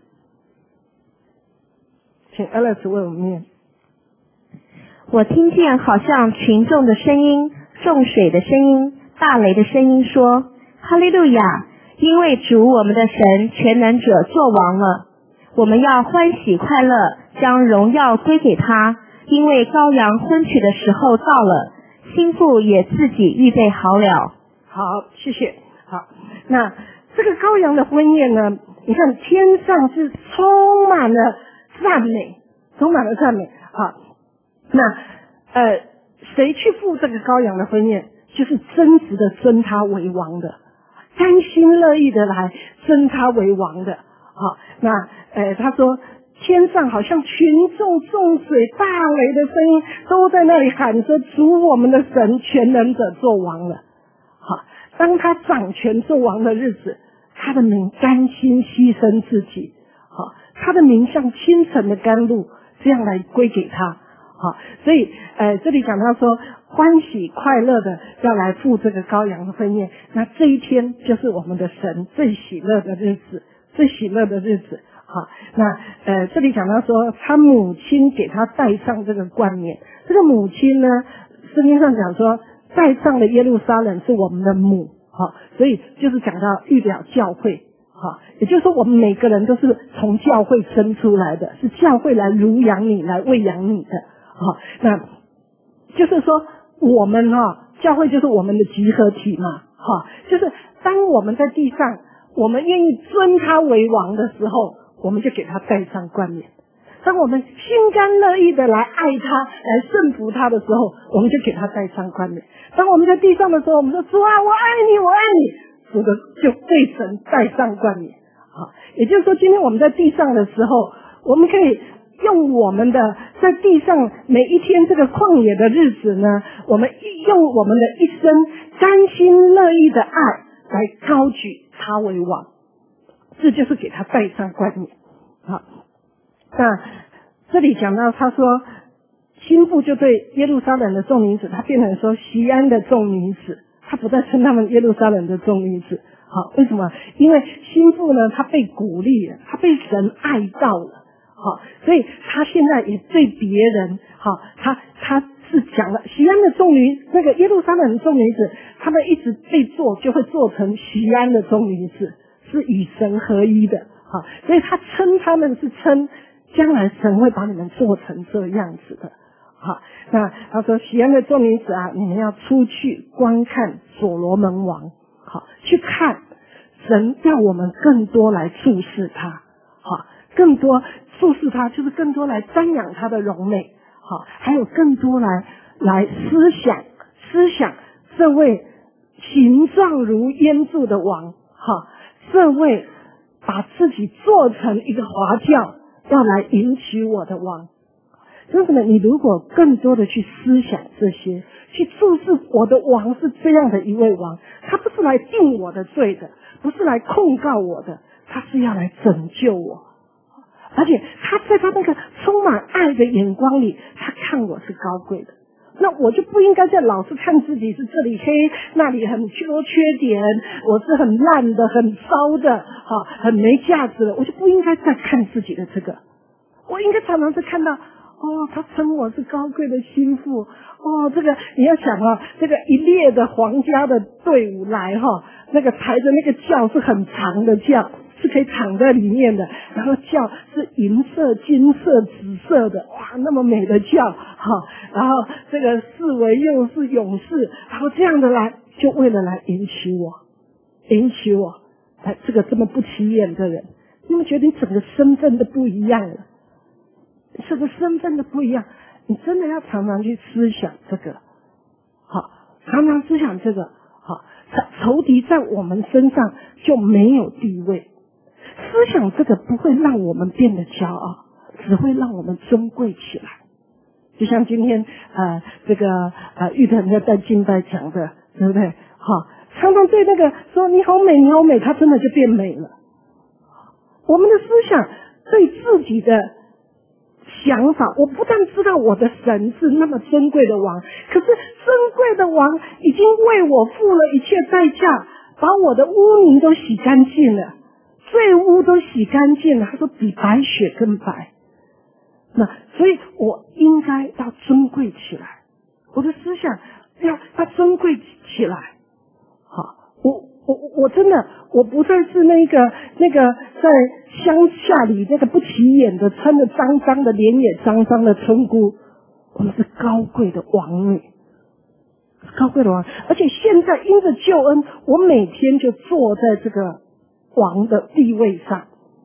[SPEAKER 1] 请 Alice 为我们念。
[SPEAKER 2] 我听见好像群众的声音、众水的声音、大雷的声音说：哈利路亚！因为主我们的神全能者作王了，我们要欢喜快乐，将荣耀归给他。因为羔羊婚娶的时候到了，新妇也自己预备好了。
[SPEAKER 1] 好，谢谢。好，那这个羔羊的婚宴呢，你看天上是充满了赞美，充满了赞美。好，那呃，谁去赴这个羔羊的婚宴？就是真实的尊他为王的，甘心乐意的来尊他为王的。好，那呃，他说。天上好像群众众水大雷的声音都在那里喊说，主我们的神全能者作王了。好，当他掌权作王的日子，他的名甘心牺牲自己。好，他的名像清晨的甘露，这样来归给他。好，所以呃这里讲到说欢喜快乐的要来赴这个羔羊的婚宴，那这一天就是我们的神最喜乐的日子，最喜乐的日子。好，那呃，这里讲到说，他母亲给他戴上这个冠冕。这个母亲呢，圣经上讲说，戴上的耶路撒冷是我们的母。好，所以就是讲到预表教会。好，也就是说，我们每个人都是从教会生出来的，是教会来乳养你，来喂养你的。好，那就是说，我们哈、哦，教会就是我们的集合体嘛。好，就是当我们在地上，我们愿意尊他为王的时候，我们就给他戴上冠冕。当我们心甘乐意的来爱他，来顺服他的时候，我们就给他戴上冠冕。当我们在地上的时候，我们说主啊，我爱你，我爱你，主的就对神戴上冠冕。好，也就是说，今天我们在地上的时候，我们可以用我们的在地上每一天这个旷野的日子呢，我们用我们的一生甘心乐意的爱来高举他为王。这就是给他戴上冠冕。好，那这里讲到他说，新妇就对耶路撒冷的众女子，他变成说西安的众女子，他不再称他们耶路撒冷的众女子。好，为什么？因为新妇呢，她被鼓励了，她被神爱到了。好，所以她现在也对别人，好，她她是讲了西安的众女，那个耶路撒冷的众女子，他们一直被做就会做成西安的众女子。 是与神合一的，好，所以他称他们是称将来神会把你们做成这样子的。好，那他说喜安的众女子啊，你们要出去观看所罗门王，好，去看神要我们更多来注视他，好，更多注视他就是更多来瞻仰他的荣美，好，还有更多来来思想思想这位形状如烟柱的王，好，这位把自己做成一个华轿要来迎娶我的王。真的，你如果更多的去思想这些，去注视我的王是这样的一位王，他不是来定我的罪的，不是来控告我的，他是要来拯救我。而且他在他那个充满爱的眼光里，他看我是高贵的，那我就不应该再老是看自己是这里黑那里很多缺点，我是很烂的很糟的，好，很没价值的，我就不应该再看自己的这个，我应该常常是看到哦，他称我是高贵的心腹。哦，这个你要想啊，这个一列的皇家的队伍来哈、哦，那个抬着那个轿是很长的轿，是可以躺在里面的，然后轿是银色、金色、紫色的，哇，那么美的轿哈、哦，然后这个四围又是勇士，然后这样的来，就为了来迎娶我，迎娶我，哎，这个这么不起眼的人，你们觉得你整个身份都不一样了？这个身份的不一样，你真的要常常去思想这个，好，常常思想这个，好，仇敌在我们身上就没有地位。思想这个不会让我们变得骄傲，只会让我们尊贵起来。就像今天呃这个呃玉腾在敬拜讲的，对不对？好，常常对那个说你好美你好美，他真的就变美了。我们的思想对自己的想法，我不但知道我的神是那么尊贵的王，可是尊贵的王已经为我付了一切代价，把我的污泥都洗干净了，罪污都洗干净了，他说比白雪更白。那所以我应该要尊贵起来，我的思想要要尊贵起来。好，我我我真的我不再是那个那个在乡下里那个不起眼的穿着脏脏的脸也脏脏的村姑，我们是高贵的王女，高贵的王。而且现在因着救恩，我每天就坐在这个王的地位上。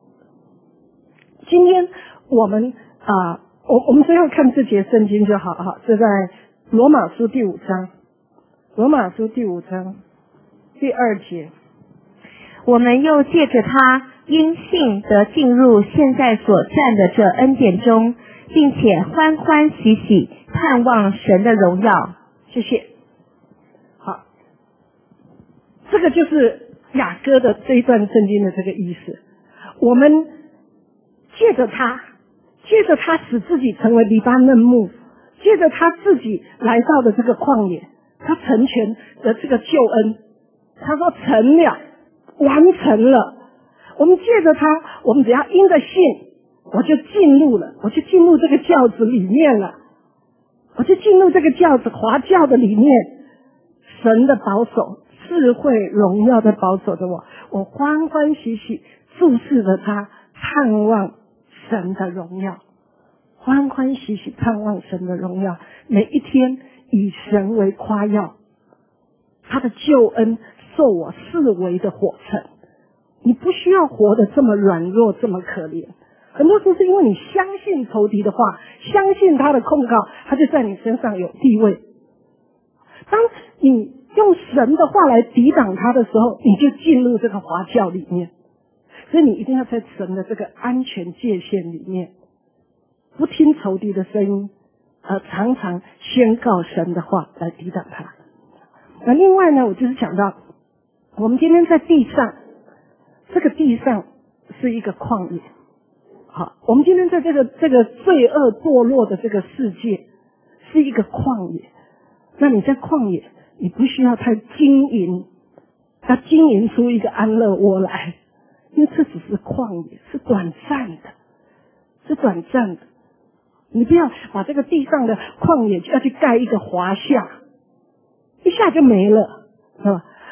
[SPEAKER 1] 今天我们啊、呃，我我们先要看这节圣经就好哈，是在罗马书第五章，罗马书第五章第二节。
[SPEAKER 2] 我们又借着他因信得进入现在所站的这恩典中，并且欢欢喜喜盼望神的荣耀。
[SPEAKER 1] 谢谢。好，这个就是雅歌的这一段圣经的这个意思。我们借着他，借着他使自己成为黎巴嫩木，借着他自己来到的这个旷野，他成全的这个救恩，他说成了，完成了。我们借着他，我们只要因着信，我就进入了，我就进入这个轿子里面了，我就进入这个轿子华轿的里面，神的保守，智慧荣耀的保守着我，我欢欢喜喜注视着他，盼望神的荣耀，欢欢喜喜盼望神的荣耀，每一天以神为夸耀，他的救恩受我视为的火城。你不需要活得这么软弱，这么可怜。很多时候是因为你相信仇敌的话，相信他的控告，他就在你身上有地位。当你用神的话来抵挡他的时候，你就进入这个华教里面。所以你一定要在神的这个安全界限里面，不听仇敌的声音，而常常宣告神的话来抵挡他。那另外呢，我就是讲到我们今天在地上，这个地上是一个旷野。好，我们今天在这个这个罪恶堕落的这个世界是一个旷野。那你在旷野，你不需要太经营，要经营出一个安乐窝来，因为这只是旷野，是短暂的，是短暂的。你不要把这个地上的旷野就要去盖一个华夏，一下就没了，是吧？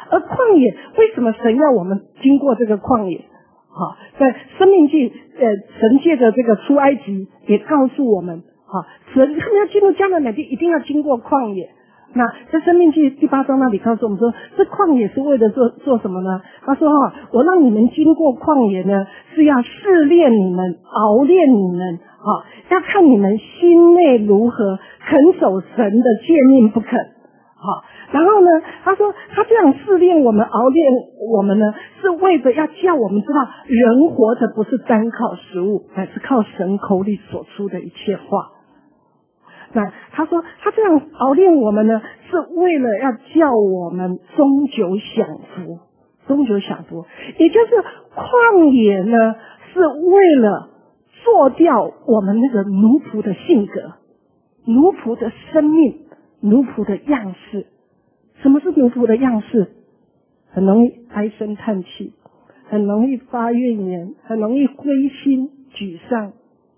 [SPEAKER 1] 而旷野，为什么神要我们经过这个旷野？好，在生命记，呃，神借着这个出埃及也告诉我们，好，神他们要进入迦南美地，一定要经过旷野。那在生命记第八章那里告诉我们说，这旷野是为了做做什么呢？他说哈，我让你们经过旷野呢，是要试炼你们，熬炼你们，哈，要看你们心内如何，肯守神的诫命不肯。好，然后呢，他说他这样试炼我们，熬炼我们呢，是为了要叫我们知道，人活着不是单靠食物，乃是靠神口里所出的一切话。那他说他这样熬炼我们呢，是为了要叫我们终久享福，终久享福，也就是旷野呢，是为了做掉我们那个奴仆的性格，奴仆的生命，奴仆的样式。什么是奴仆的样式？很容易唉声叹气，很容易发怨言，很容易灰心沮丧，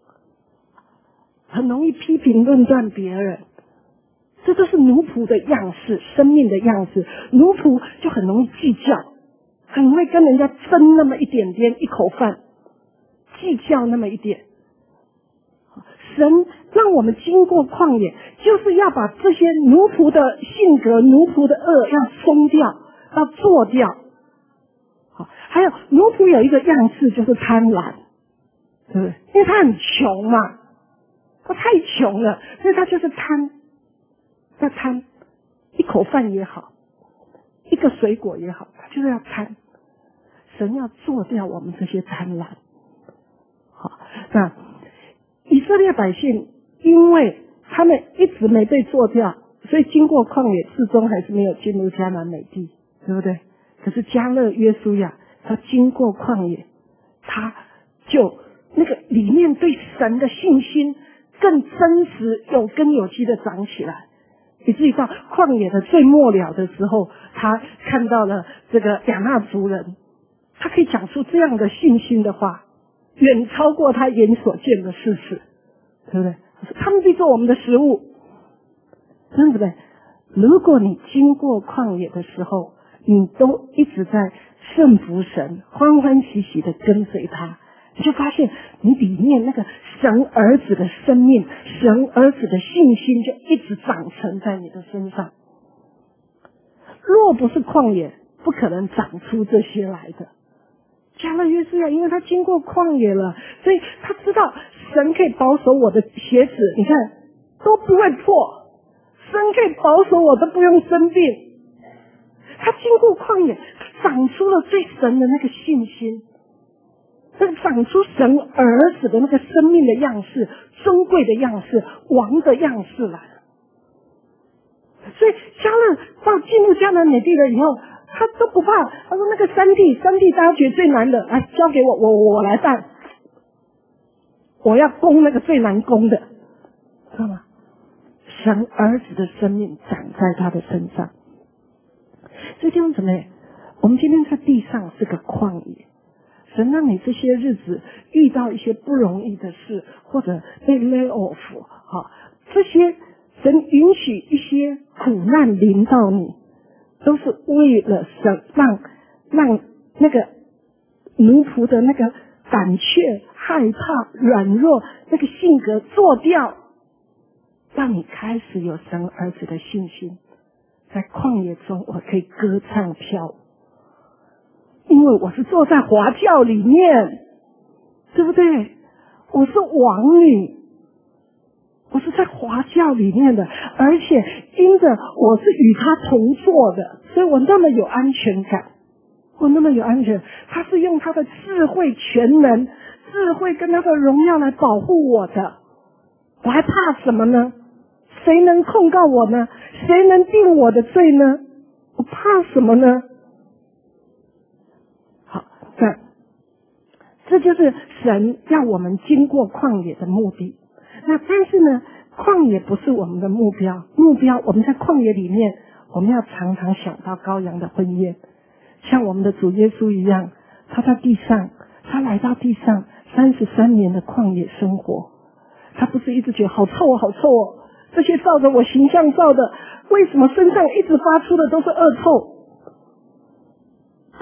[SPEAKER 1] 很容易批评论断别人，这都是奴仆的样式，生命的样式。奴仆就很容易计较，很会跟人家争那么一点点一口饭，计较那么一点。神让我们经过旷野，就是要把这些奴仆的性格、奴仆的恶要松掉，要做掉。好，还有奴仆有一个样式就是贪婪，对不对？因为他很穷嘛。他太穷了，所以他就是贪，要贪，一口饭也好，一个水果也好，他就是要贪。神要做掉我们这些贪婪。好，那以色列百姓因为他们一直没被做掉，所以经过旷野，最终还是没有进入迦南美地，对不对？可是迦勒约书亚他经过旷野，他就那个里面对神的信心更真实、有根有基的长起来，以至于到旷野的最末了的时候，他看到了这个亚衲族人，他可以讲出这样的信心的话，远超过他眼所见的事实，对不对？他们必做我们的食物，对不对？如果你经过旷野的时候，你都一直在顺服神，欢欢喜喜的跟随他，你就发现你里面那个神儿子的生命，神儿子的信心就一直长成在你的身上。若不是旷野，不可能长出这些来的。迦勒约书亚因为他经过旷野了，所以他知道神可以保守我的鞋子，你看都不会破，神可以保守我都不用生病。他经过旷野，长出了对神的那个信心，那个长出神儿子的那个生命的样式，尊贵的样式，王的样式来了。所以迦勒到进入迦南美地了以后，他都不怕。他说那个山地，山地大家觉得最难的，来交给我，我我来办。我要攻那个最难攻的，知道吗？神儿子的生命长在他的身上。所以弟兄姊妹，我们今天在地上是个旷野，神让你这些日子遇到一些不容易的事，或者被 lay off， 好，这些神允许一些苦难临到你，都是为了神让让那个奴仆的那个胆怯、害怕、软弱那个性格做掉，让你开始有神儿子的信心。在旷野中我可以歌唱跳舞，因为我是坐在华轿里面，对不对？我是王女，我是在华轿里面的，而且因着我是与他同坐的，所以我那么有安全感，我那么有安全。他是用他的智慧、全能、智慧跟他的荣耀来保护我的，我还怕什么呢？谁能控告我呢？谁能定我的罪呢？我怕什么呢？好，那这就是神要我们经过旷野的目的。那但是呢，旷野不是我们的目标，目标我们在旷野里面，我们要常常想到羔羊的婚宴，像我们的主耶稣一样，他在地上，他来到地上三十三年的旷野生活，他不是一直觉得好臭哦，好臭哦。这些照着我形象照的，为什么身上一直发出的都是恶臭？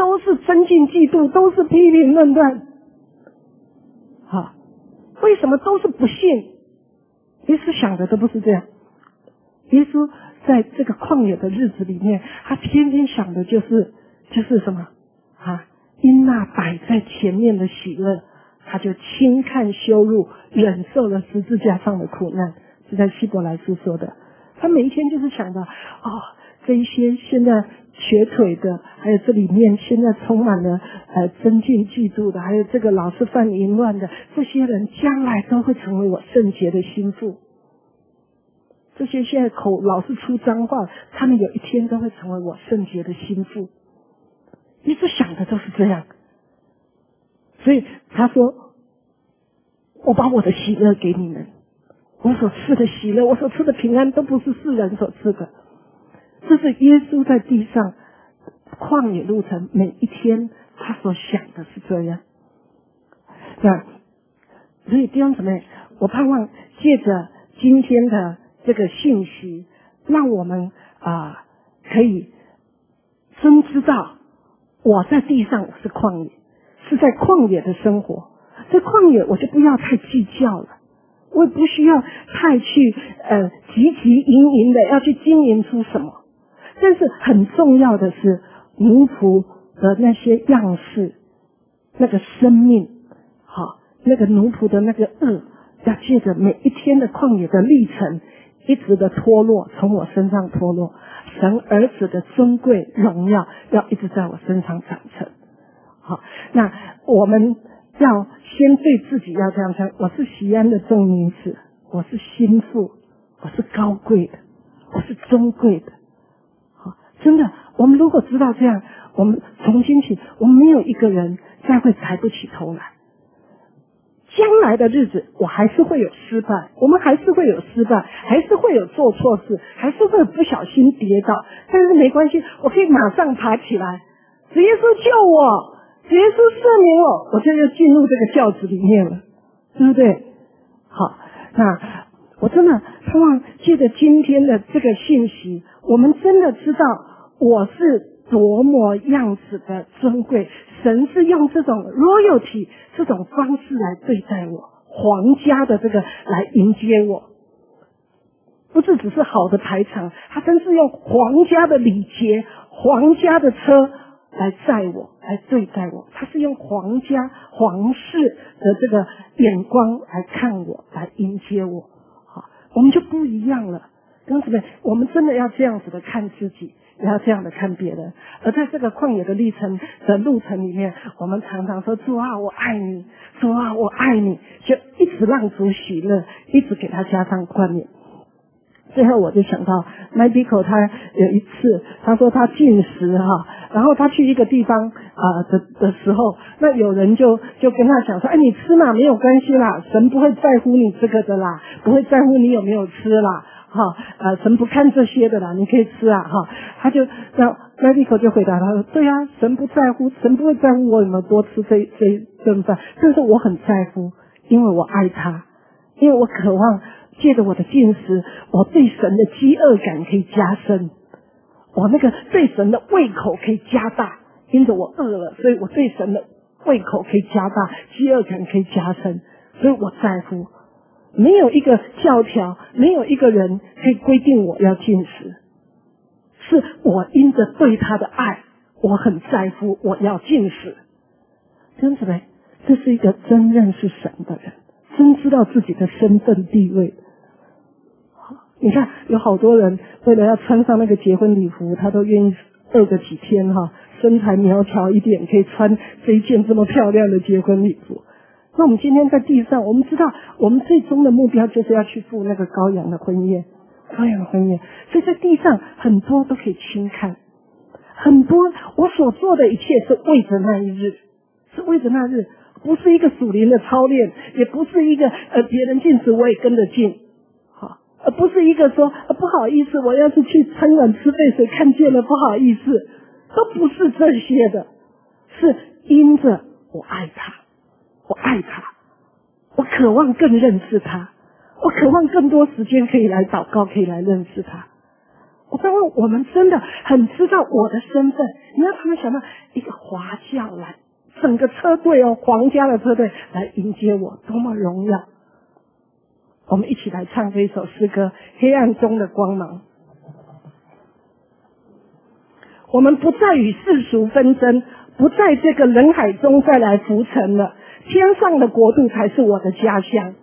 [SPEAKER 1] 都是增进嫉妒，都是批评论断。好，为什么都是不信？耶稣想的都不是这样。耶稣在这个旷野的日子里面，他天天想的就是就是什么啊？因那摆在前面的喜乐，他就轻看羞辱，忍受了十字架上的苦难。是在希伯来书说的。他每一天就是想到，哦，这一些现在瘸腿的，还有这里面现在充满了呃增进嫉妒的，还有这个老是犯淫乱的，这些人将来都会成为我圣洁的心腹。这些现在口老是出脏话，他们有一天都会成为我圣洁的心腹。一直想的都是这样，所以他说：“我把我的喜乐给你们，我所赐的喜乐，我所赐的平安，都不是世人所赐的。”这是耶稣在地上旷野路程每一天他所想的是这样。那所以弟兄姊妹，我盼望借着今天的这个信息，让我们啊、呃、可以真知道我在地上我是旷野，是在旷野的生活。在旷野我就不要太计较了，我也不需要太去呃汲汲营营的要去经营出什么。但是很重要的是奴仆的那些样式，那个生命，好，那个奴仆的那个恶，要借着每一天的旷野的历程，一直的脱落，从我身上脱落。神儿子的尊贵荣耀要一直在我身上长成。好，那我们要先对自己要这样讲：我是锡安的众女子，我是心腹，我是高贵的，我是尊贵的。好，真的，我们如果知道这样，我们从今起，我们没有一个人再会抬不起头来。将来的日子，我还是会有失败，我们还是会有失败，还是会有做错事，还是会不小心跌倒，但是没关系，我可以马上爬起来。主耶稣救我，主耶稣赦免我，我就要进入这个轿子里面了，对不对？好，那我真的盼望借着今天的这个信息，我们真的知道我是多么样子的尊贵，神是用这种 royalty 这种方式来对待我，皇家的这个来迎接我，不是只是好的排场，他真是用皇家的礼节、皇家的车来载我，来对待我，他是用皇家皇室的这个眼光来看我，来迎接我。好，我们就不一样了。跟姊妹，我们真的要这样子的看自己，也要这样的看别人。而在这个旷野的历程的路程里面，我们常常说：主啊，我爱你，主啊，我爱你，就一直让主喜乐，一直给他加上冠冕。最后我就想到 Michael 他有一次他说他禁食哈，然后他去一个地方啊、呃、的的时候，那有人就就跟他讲说：哎，你吃嘛没有关系啦，神不会在乎你这个的啦，不会在乎你有没有吃啦。哈，呃，神不看这些的啦，你可以吃啊，哈。他就让那立口就回答他说：对啊，神不在乎，神不会在乎我有没有多吃这这一顿饭，但是我很在乎，因为我爱他，因为我渴望借着我的进食，我对神的饥饿感可以加深，我那个对神的胃口可以加大，因着我饿了，所以我对神的胃口可以加大，饥饿感可以加深，所以我在乎。没有一个教条，没有一个人可以规定我要禁食，是我因着对他的爱，我很在乎，我要禁食。真的没？这是一个真认识神的人，真知道自己的身份地位。你看，有好多人为了要穿上那个结婚礼服，他都愿意饿个几天哈，身材苗条一点，可以穿这一件这么漂亮的结婚礼服。那我们今天在地上，我们知道我们最终的目标就是要去赴那个羔羊的婚宴，羔羊的婚宴。所以在地上很多都可以轻看，很多我所做的一切是为着那一日，是为着那日，不是一个属灵的操练，也不是一个呃别人进食我也跟着进，好，而不是一个说、呃、不好意思，我要是去餐馆吃被谁看见了不好意思，都不是这些的，是因着我爱他。我爱他，我渴望更认识他，我渴望更多时间可以来祷告，可以来认识他。 我刚刚我们真的很知道我的身份。你让他们想到一个华轿来，整个车队哦，皇家的车队来迎接我，多么荣耀！我们一起来唱这一首诗歌《黑暗中的光芒》。我们不再与世俗纷争，不在这个人海中再来浮沉了，天上的国度才是我的家乡。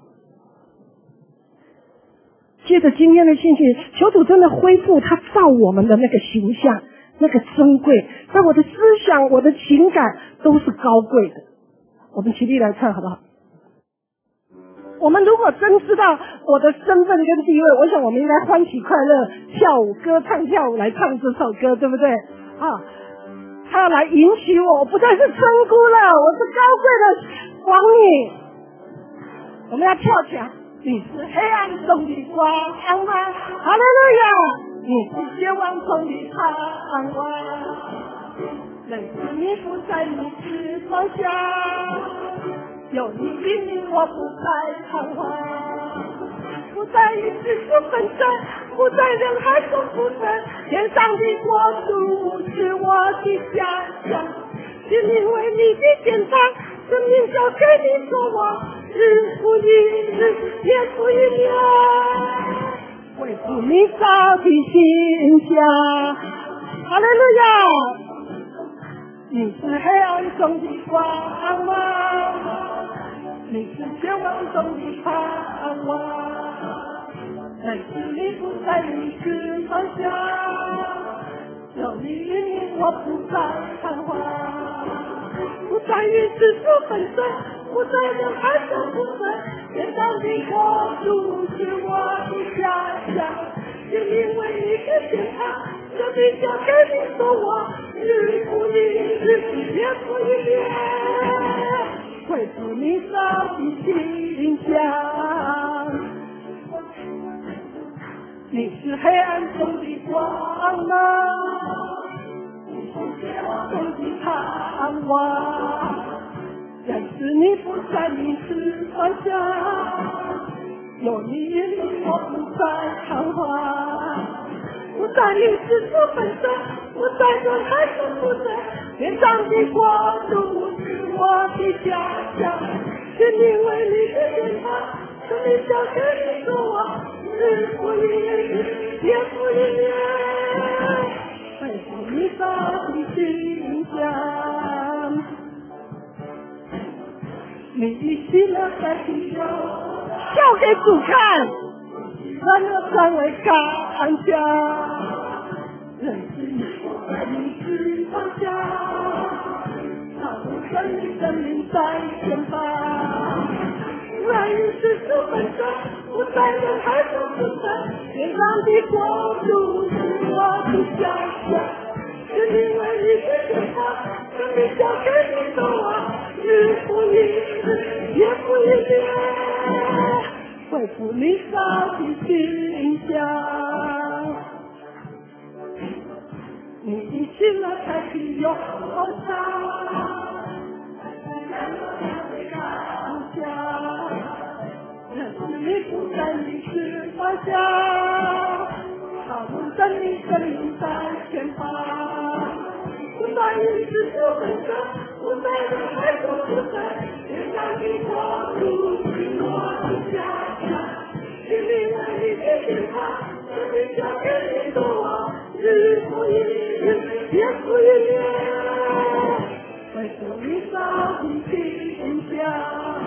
[SPEAKER 1] 接着今天的信息，求主真的恢复他造我们的那个形象，那个珍贵，在我的思想、我的情感都是高贵的。我们起立来唱好不好？我们如果真知道我的身份跟地位，我想我们应该欢喜快乐跳舞歌唱跳舞来唱这首歌，对不对啊？他要来允许我，我不再是村姑了，我是高贵的王女。我们要跳起来，你是黑暗中的光芒，哈利路亚！你是绝望中的盼望，认识你不在你翅膀下，有你引领我不再彷徨，不在与世俗纷争，不在人海中浮沉，天上的国度是我的家乡，是因为你的天堂，生命交给你所望，日复一日，年复一年，为主你造的形象，哈利路亚！你是黑暗中的光芒，你是绝望中的盼望，但是你不在你翅膀下，有你引领我不再彷徨，不再与世俗纷争，不再人海中浮沉，天上的国度是我的家乡，是因为你的天堂，生命交给你所望，日复一日，年复一年，为主你造的形象。你是黑暗中的光芒，你是绝望中的盼望，但是你不在你翅膀下，有你引领我不再彷徨，不再与世俗纷争，不再人海中浮沉，天上的国度是我的家乡，是因为你的天堂，生命交给你所望，日复一日，年复一年，为主你造的形象。你一起了在地上，笑给主看，让我成为感想，认识你我在你翅膀下，他不生命生命在前方，不再与世俗纷争，不在人海中浮沉，天上的国度是我的家乡，是因为你的天堂，生命交给你所望，日复一日，年复一年，恢复你造的形象。你一起了太平洋上，感想，认识你不在你翅膀下，他们等你生命在前方，不再与世俗纷争，不在人海中浮沉，天上的国度是我的家乡，是因为你的天堂，生命交给你所望，日复一日，年复一年，为主你造的形象。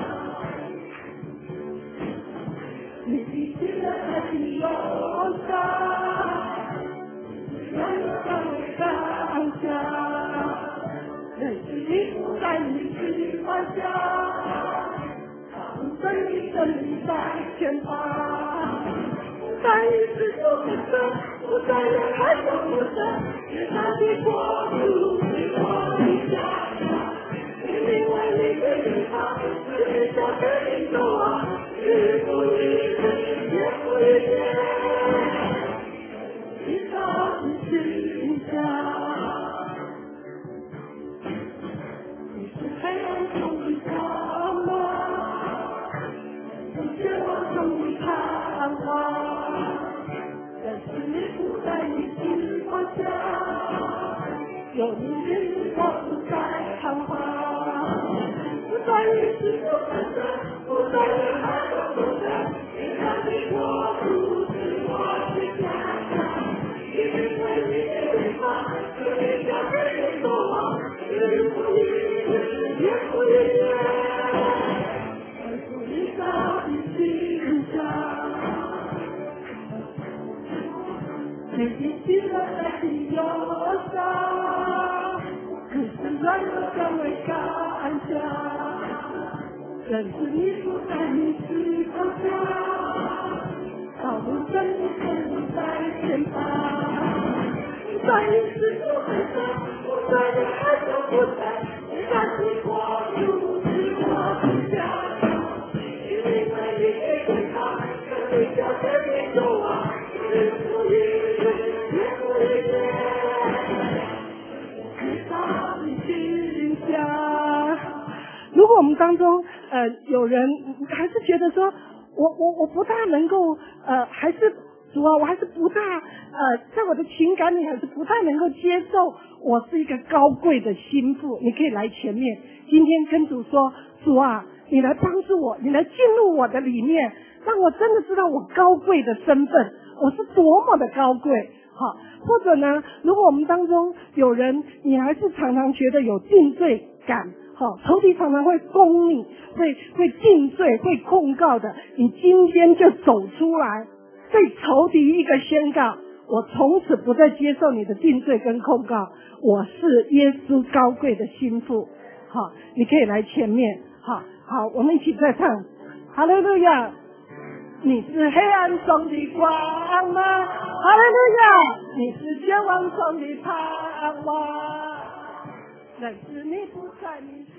[SPEAKER 1] 你一起了太平洋上，让我成为感想，认识你不在你翅膀下，生命生命在前方，不再与世俗纷争，不在人海中浮沉，天上的国度是我的家乡，是因为你的天堂，生命交给你所望，日复一日，年复一年，你造的形象。你是黑暗中的光芒，你是绝望中的盼望，但是你不在有你灵光在昙花，不在于世俗本身，不在于海的不在，你看你我不是我的家乡，一定为你的地方，是你家的你所望，日复一日，夜复一夜，爱属你到底心上。每天起来在地忧伤，可是软弱将为感想，认识你不在你是方向，道路真理真理在前方，不在你是主很深，不在你还是不在，你在是我如是我的家乡，因为你的健康，跟你家的你走啊，日复一日，夜复一夜，直到你心下。如果我们当中呃有人还是觉得说我我我不大能够呃还是主啊我还是不大呃在我的情感里还是不大能够接受我是一个高贵的心腹，你可以来前面今天跟主说，主啊你来帮助我，你来进入我的里面，让我真的知道我高贵的身份，我是多么的高贵。好，或者呢如果我们当中有人你还是常常觉得有定罪感，好，仇敌常常会攻你，会会定罪，会控告的。你今天就走出来，对仇敌一个宣告：我从此不再接受你的定罪跟控告，我是耶稣高贵的心腹。好，你可以来前面。好，好，我们一起再唱。哈利路亚！你是黑暗中的光芒，哈利路亚！你是绝望中的盼望。认识你不在你